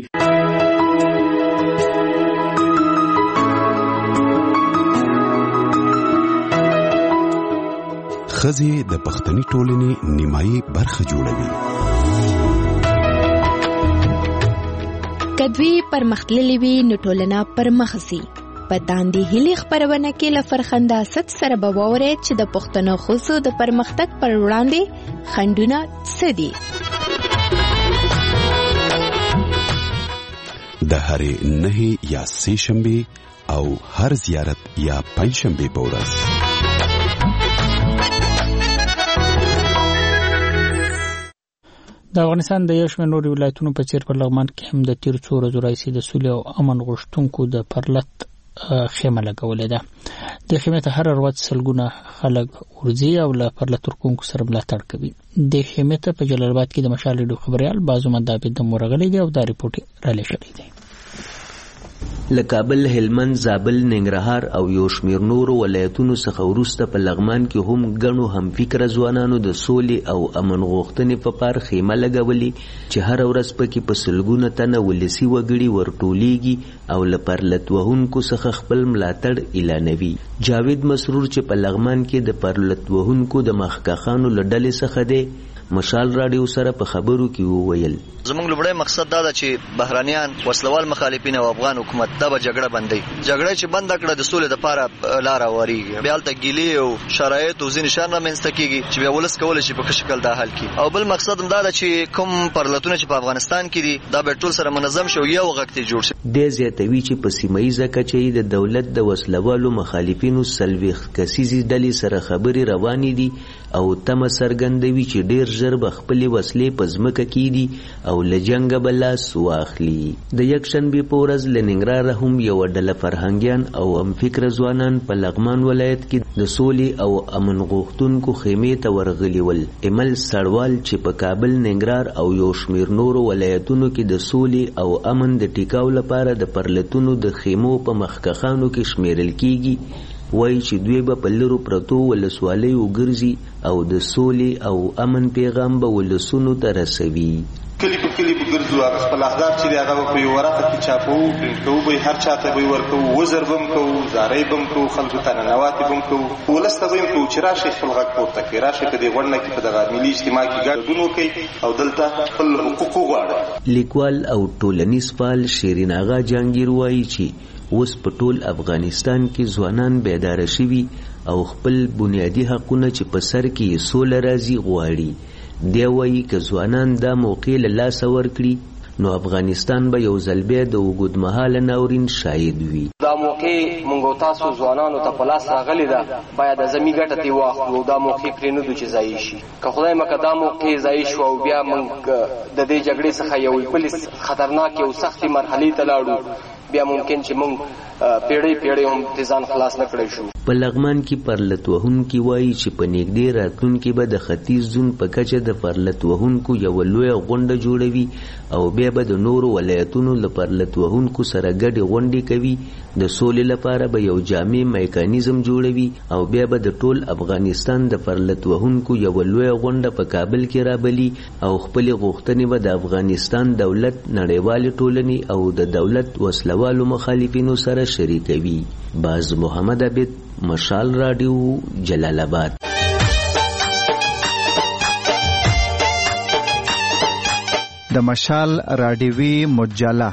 ښځې د پښتني ټولنې نیمایي برخه جوړوي. که دوی پرمختللې وي نو ټولنه پرمخ ځي په تاندې هلي خبرونه کې له فرخنده ست سره به واورئ چې د پښتنو ښځو د پرمختګ پر وړاندې خنډونه څه دي. د هرې نهې یا سې شنبې او هر زیارت یا پنځ شنبې په ورځ د افغانستان د یو شمېر نورو ولایتونو په څېر په لغمان کې هم د تېرو څو ورځو راهیسې د سولې او امن غوښتونکو د پرلت خیمه لګولې ده. د خیمې ته هر ورځ سلګونه خلک ورځي او له پرلت ورکوونکو سره ملاتړ کوي. د خیمې ته په جلال آباد کې د مشال ریډیو خبريال بازو مدابد د مورغلې دی او دا ریپورت را لېږلی دی. له کابل، هلمند، زابل، ننګرهار او یو شمېر نورو ولایتونو څخه وروسته په لغمان کې هم ګڼو هم فکر ځوانانو د سولې او امن غوښتنې په پار خیمه لګولې چې هر ورځ پکې په سلګونه تنه ولسي وګړي ورټولېږي او له پرلت وهونکو څخه خپل ملاتړ اعلانوي. جاوید مسرور چې په لغمان کې د پرلت وهونکو د مخکښانو له ډلې څخه دی مشال راډیو سره په خبرو کې وویل زموږ لومړی مقصد دا ده چې بهرانيان وسلوال مخالفین او افغان حکومت دا به جګړه بندي جګړه چې بند کړه د سولې لپاره لار وریږي بیا ته ګیلې او شرایط او ځین شان رامنځته کیږي چې بیا ولس کول شي په شکل دا حل کی او بل مقصد هم دا ده چې کوم پرلتونه چې په افغانستان کې دي دا به ټول سره منظم شي او یو وخت جوړ شي. د زیاتوي چې په سیمایي کچې د دولت د وسلوالو مخالفینو سلويخ کسيزي ډلې سره خبري روانې دي او تم سرګندوي چې ډیر ژر بخپلې وسلې په ځمکه کې دي او لجنګ بلاس واخلي. د یک شنبې په ورځ لننګرهار هم یو ډله فرهنګیان او ام فکر ځوانان په لغمان ولایت کې د سولې او امن غوښتونکو خیمې ته ورغلي ول. ایمل سړوال چې په کابل، ننګرهار او یو شمېر نورو ولایتونو کې د سولې او امن د ټیکاو لپاره د پرلتونو د خیمو په مخکښانو کې شمیرل کیږي وایي چې دوی به په لرو پرتو ولسوالیو ګرځي او د سولې او امن پیغام به ولسونو ته رسوي. کلی په کلی په ګرځو هغه خپل اهداف چې هغه په یو ورقه کې چاپو پرنټ کوو به هر چاته به ورکو وزر بم کوو زارې بم کوو خلکو ته ننواتې بم کوو ولسته به کوو چې راشي خپل غږ پورته کړي راشي په دې غونډه کې په دغه ملي اجتماع کې ګډون وکړي او دلته خپل حقوق وغواړي. لیکوال او ټولنیز فعال شیرین آغا جهانگیر وایي چې اوس په ټول افغانستان کې ځوانان بیدار شوي او خپل بنیادی حقونه چې په سر کې سوله راځي غواړي. دی وایي که ځوانان دا موقع له لاسه ورکړي نو افغانستان به یو ځل بیا د اوږدمهاله ناورین شاهد وي. دا موقع موږ تاسو ځوانانو ته په لاس راغلی ده باید ازمي ګټه ترې واخلو. دا موقع پرې نه دو چې ضایع شي. که خدای مکه دا موقع ضایع شو او بیا موږ د دې جګړې څخه یو بلې خطرناکې او سختې مرحلې ته لاړو بیا ممکن چې موږ پیړۍ پیړۍ هم ځان خلاص نه کړی شو. په لغمان کې پرلت وهونکي وایي چې په نږدې راتلونکي به د ختیځ زون په کچه د پرلت وهونکو یوه لویه غونډه جوړوي او بیا به د نورو ولایتونو له پرلت وهونکو سره ګډې غونډې کوي. د سولې لپاره به یو جامع میکانیزم جوړوي او بیا به د ټول افغانستان د پرلت وهونکو یوه لویه غونډه په کابل کې رابلي او خپلې غوښتنې به د افغانستان دولت، نړیوالې ټولنې او د دولت وسلوالو مخالفینو سره شریکوي. باز محمد عبید، مشال راډیو، جلال آباد. د مشال راډیوي مجله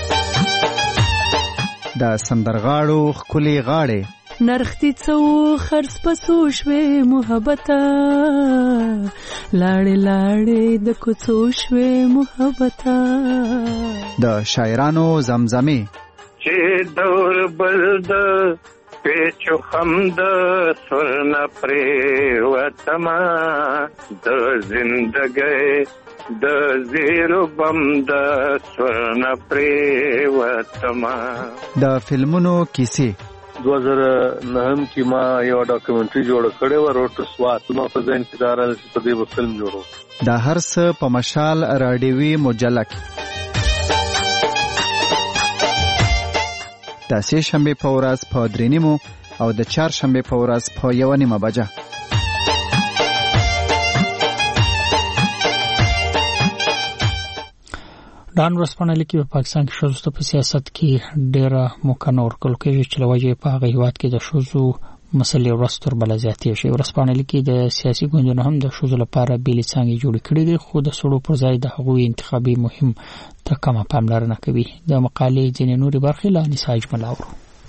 د سندرغاړو ښکلې غاړې نرختی څو خرڅ پسو شوې محبته لاړې لاړې د کوڅو شوې محبته د شاعرانو زمزمې چې دور بل د پیچو خم د سرنا پرې وتما د زندګۍ د زیرو بم د سرنا پرې وتما. د فلمونو کیسې دو هزار نهم کې ما یو ډاکومنټري جوړ کړی و روټ سوات ما په ځین کې دارل چې په دې فلم جوړو. دا هر څه په مشال راډیوي مجله کې د سې شنبې په ورځ په درې نیمو او د چهار شنبې په ورځ په یو نیمه بجه. ډان ورسپانه لیکي په پاکستان کې ښځو په سیاست کې ډېره موقع ورکول کېږي چې له وجې په هغه هېواد کې د ښځو مسلې ورځ تر بله زیاتې شي. ورسپانه لیکي د سیاسي ګوندونو هم د ښځو لپاره بېلې څانګې جوړې کړي دي خو د سړو پر ځای د هغوی انتخابي مهم ته کمه پاملرنه کوي. د مقالې ځینې نورې برخې له انیسا اجمل اورو.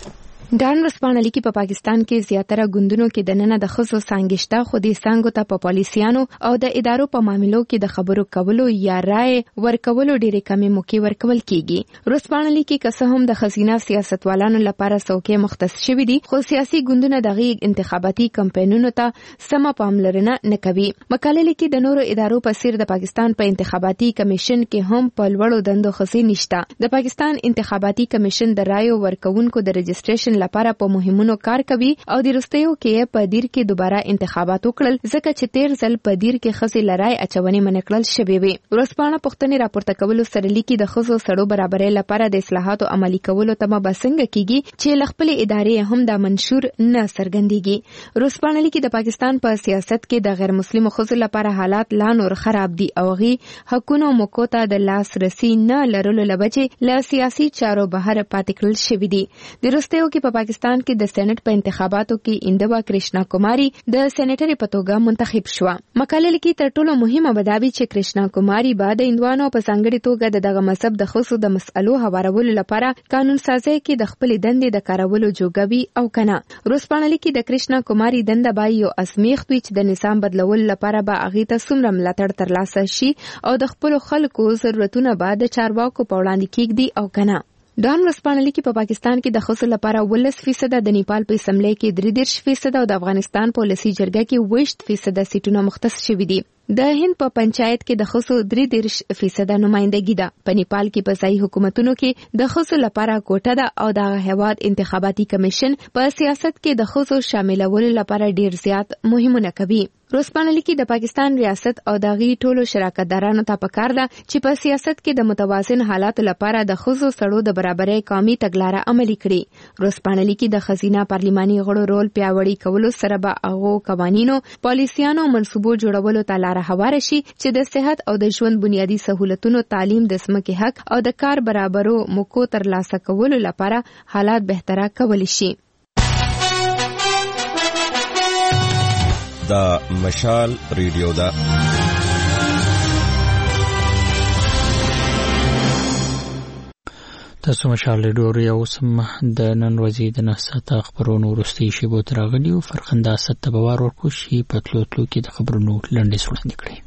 ډان ورسپانه لیکي په پاکستان کې زیاتره ګوندونو کې د نن د خصوص سانګشتا خو دې څنګه ته په پالیسیانو او د ادارو په معاملو کې د خبرو کولو یا رائے ورکولو ډېرې کمې موقع ورکول کیږي. ورسپانه لیکي که څه هم د خزینه سیاستوالانو لپاره څوکۍ مختص شوې دي خو سیاسي ګوندونه دغه انتخاباتي کمپاینونو ته سم پاملرنه نه کوي. مقاله لیکي د نورو ادارو په څیر د پاکستان په انتخاباتي کمیشن کې هم په لوړو دندو خزې نشته. د پاکستان انتخاباتي کمیشن د رائے ورکونکو د رجسټریشن لپاره په مهمونو کار کوي او د وروستیو کې په دیر کې دوباره انتخابات وکړل ځکه چې تیر ځل په دیر کې خزې لرای اچونې منکړل شوې وي. ورسپانه پښتنې راپورته کولو سره لیکي د خزو سړو برابرۍ لپاره د اصلاحاتو عملي کولو تمه بسنګ کیږي چې لخپل ادارې هم د منشور نه سرګندېږي. ورسپانه لیکي د پاکستان په سیاست کې د غیر مسلمو خزو لپاره حالات لا نور خراب دي او غي حقونو موکو ته د لاس رسی نه لرلو لبچې له سیاسي چارو بهر پاتې کړل شوې دي. د وروستیو کې په پاکستان کې د سېنات په انتخاباتو کې اندوا کرشنا کوماری د سېنیټري په توګه منتخب شو. مقاله لیکي تر ټولو مهمه بدابي چې کرشنا کوماری بعد اندوانو په ځانګړي توګه د دغه مذهب د خصوص د مسألو هوارولو لپاره قانون سازي کې د خپل دندې د کارولو جوګوي او کنه. روسپانه لیکي د کرشنا کوماری دنده بای یو ازمیخت وي چې د نظام بدلول لپاره به اغه ته څومره ملاتړ ترلاسه شي او د خپل خلکو ضرورتونه بعد چارواکو په وړاندې کېږي او کنه. ډان ورسپانه لیکي په پاکستان کې د خصوص لپاره ولس فیصد د نیپال په اسمبلی کې درې دېرش فیصد او د افغانستان په لسی جرګه کې وشت فیصد سیټونه مختص شوي دي. د هند په پنچایت کې د خصوص درې دېرش فیصد نمائندګي ده. په نیپال کې په ځای حکومتونو کې د خصوص لپاره کوټه ده او د هیواد انتخاباتي کمیشن په سیاست کې د خصوص شاملولو لپاره ډیر زیات مهمونه کوي. روسپانه لیکي د پاکستان ریاست او د غي ټولو شراکتدارانو ته پکار ده چې په سیاست کې د متوازن حالات لپاره د خصوص سړو د برابرۍ قومي تګلارې عملي کړي. روسپانه لیکي د خزینه پارلماني غړو رول پیاوړی کولو سره به هغه قوانینو پالیسیانو منصوبو جوړولو ته لار هواره شي چې د صحت او د ژوند بنیادی سہولتونو تعلیم د سمکه حق او د کار برابرو موکو ترلاسه کولو لپاره حالات بهتره کولی شي. دا مشال ریډیو دا تاسو مشال ریډیو ریو سم د نن ورځې د نساته خبرونو ورستي شی بو ترغلی او فرخنده ست بوار ورکو شي پتلو تلو کې د خبرونو لنډې وړاندې کړې.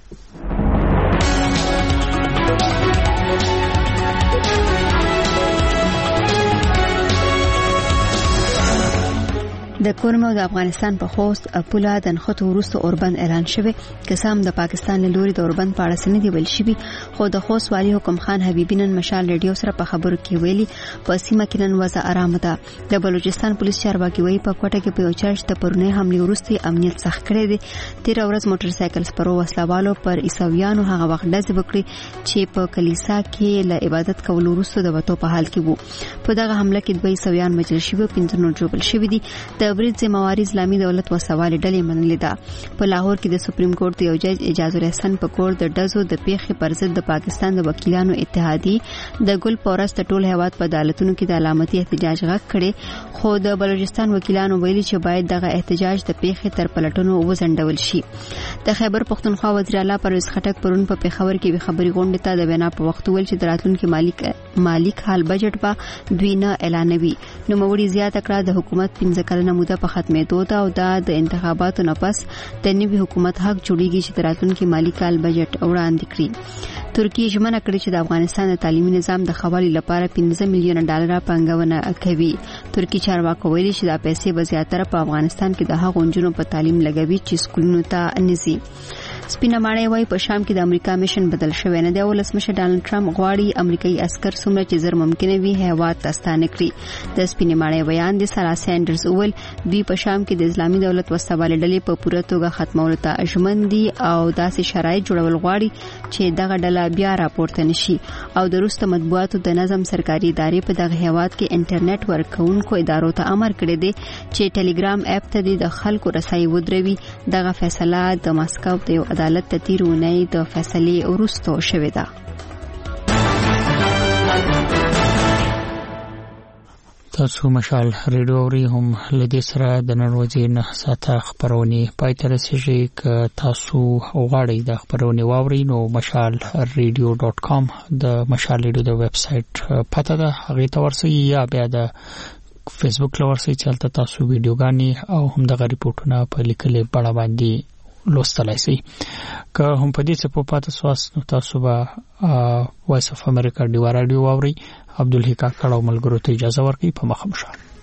د کورمو د افغانستان په خوست پولا د نخټو وروسته اوربند اعلان شوی قسم د پاکستان له لوري د اوربند په اړه سند دی ویل شوی خو د خوست والی حکم خان حبیبی نن مشال ریډیو سره په خبرو کې ویلي په سیمه کې نن وضع آرام ده. د بلوچستان پولیس چارواکي وایي په کوټه کې په یو چارج ته پرونه حمله وروسته امنیت سخت کړی دی. تیر ورځ موټر سایکل سپرو وسلوالو پر عیسویانو هغه وخت داسې وکړي چې په کلیسا کې له عبادت کولو وروسته د وټو په حال کې وو. په دغه حمله کې دوه عیسویان وژل شوي او پنځه نور جوړل شوي دي. د برید ذمہواری اسلامي دولت وسوال ډلې منلې ده. په لاهور کې د سپریم کورټ یو جج اجازه الحسن په کور د ډزو د پیښې پر ضد د پاکستان د وکیلانو اتحادیې د ګل پورس د ټول هیواد په عدالتونو کې د علامتي احتجاج غږ کړي خو د بلوچستان وکیلانو ویلي چې باید دغه احتجاج د پیښې تر پلټونو وزندول شي. د خیبر پختونخوا وزیر اعلی پرویز خټک پرون په پیښور کې خبري غونډه ته د وینا په وخت ویل چې د راتلونکي مالک مالک حال بجټ به دوی نه اعلانوي. نو موري زیاته کړه د حکومت پنځه کلنه موده په ختمېدو ده او دا د انتخاباتو نه پس د نوي حکومت حق جوړیږي چې د راتلونکي مالي کال بجټ وړاندې کړي. ترکیه ژمنه کړې چې د افغانستان د تعلیمي نظام د ښه والي لپاره پنځه میلیونه ډالر پانګونه کوي. ترکی چارواکو ویلي چې دا پیسې به زیاتره په افغانستان کې د هغو نجونو په تعلیم لګوي چې سکولونو ته نزي. سپینه ماڼۍ وایي په شام کې د امریکا میشن بدل شوی نه دی او ولسمشر ډانلډ ټرمپ غواړي امریکایي عسكر څومره چې زر ممکنه وي هیواد ته ستانه کړي. د سپینه ماڼۍ بیان د سارا سینډرز اول دوی په شام کې د اسلامي دولت وسوال ډلې په پوره توګه ختمولو ته ژمن دي او داسې شرایط جوړول غواړي چې دغه ډله بیا راپورته نشي او د روسته مطبوعاتو د نظم سرکاري ادارې په دغه هیواد کې انټرنیټ ورکوونکو ادارو ته امر کړی دی چې ټلګرام اپ ته د خلکو رسایي ودروي. دغه فیصله د ماسکو د یو عدالت ته تیر اونۍ د فیصلې وروسته شوې ده. تاسو مشال ریډیو اوري هم لدې سره د نن ورځې نه ساته خبرونه پای ته رسیږي. که تاسو غواړئ د خبرونه واورئ نو مشال ریډیو ډاټ کام د مشال ریډیو د ویب سټ پته ده هغه ته ورسئ یا بیا د فیسبوک لور سي چلته تاسو ویډیوګانی او هم د ریپورتونه په لیکلې بڼه باندې لوستلای شئ که هم په دې څه په پاتې سواس نو تاسو به وایس اف امریکا ډیوا رادیو واوري عبدالحق کاکړ او ملګرو ته اجازه ورکړي په مخه مشه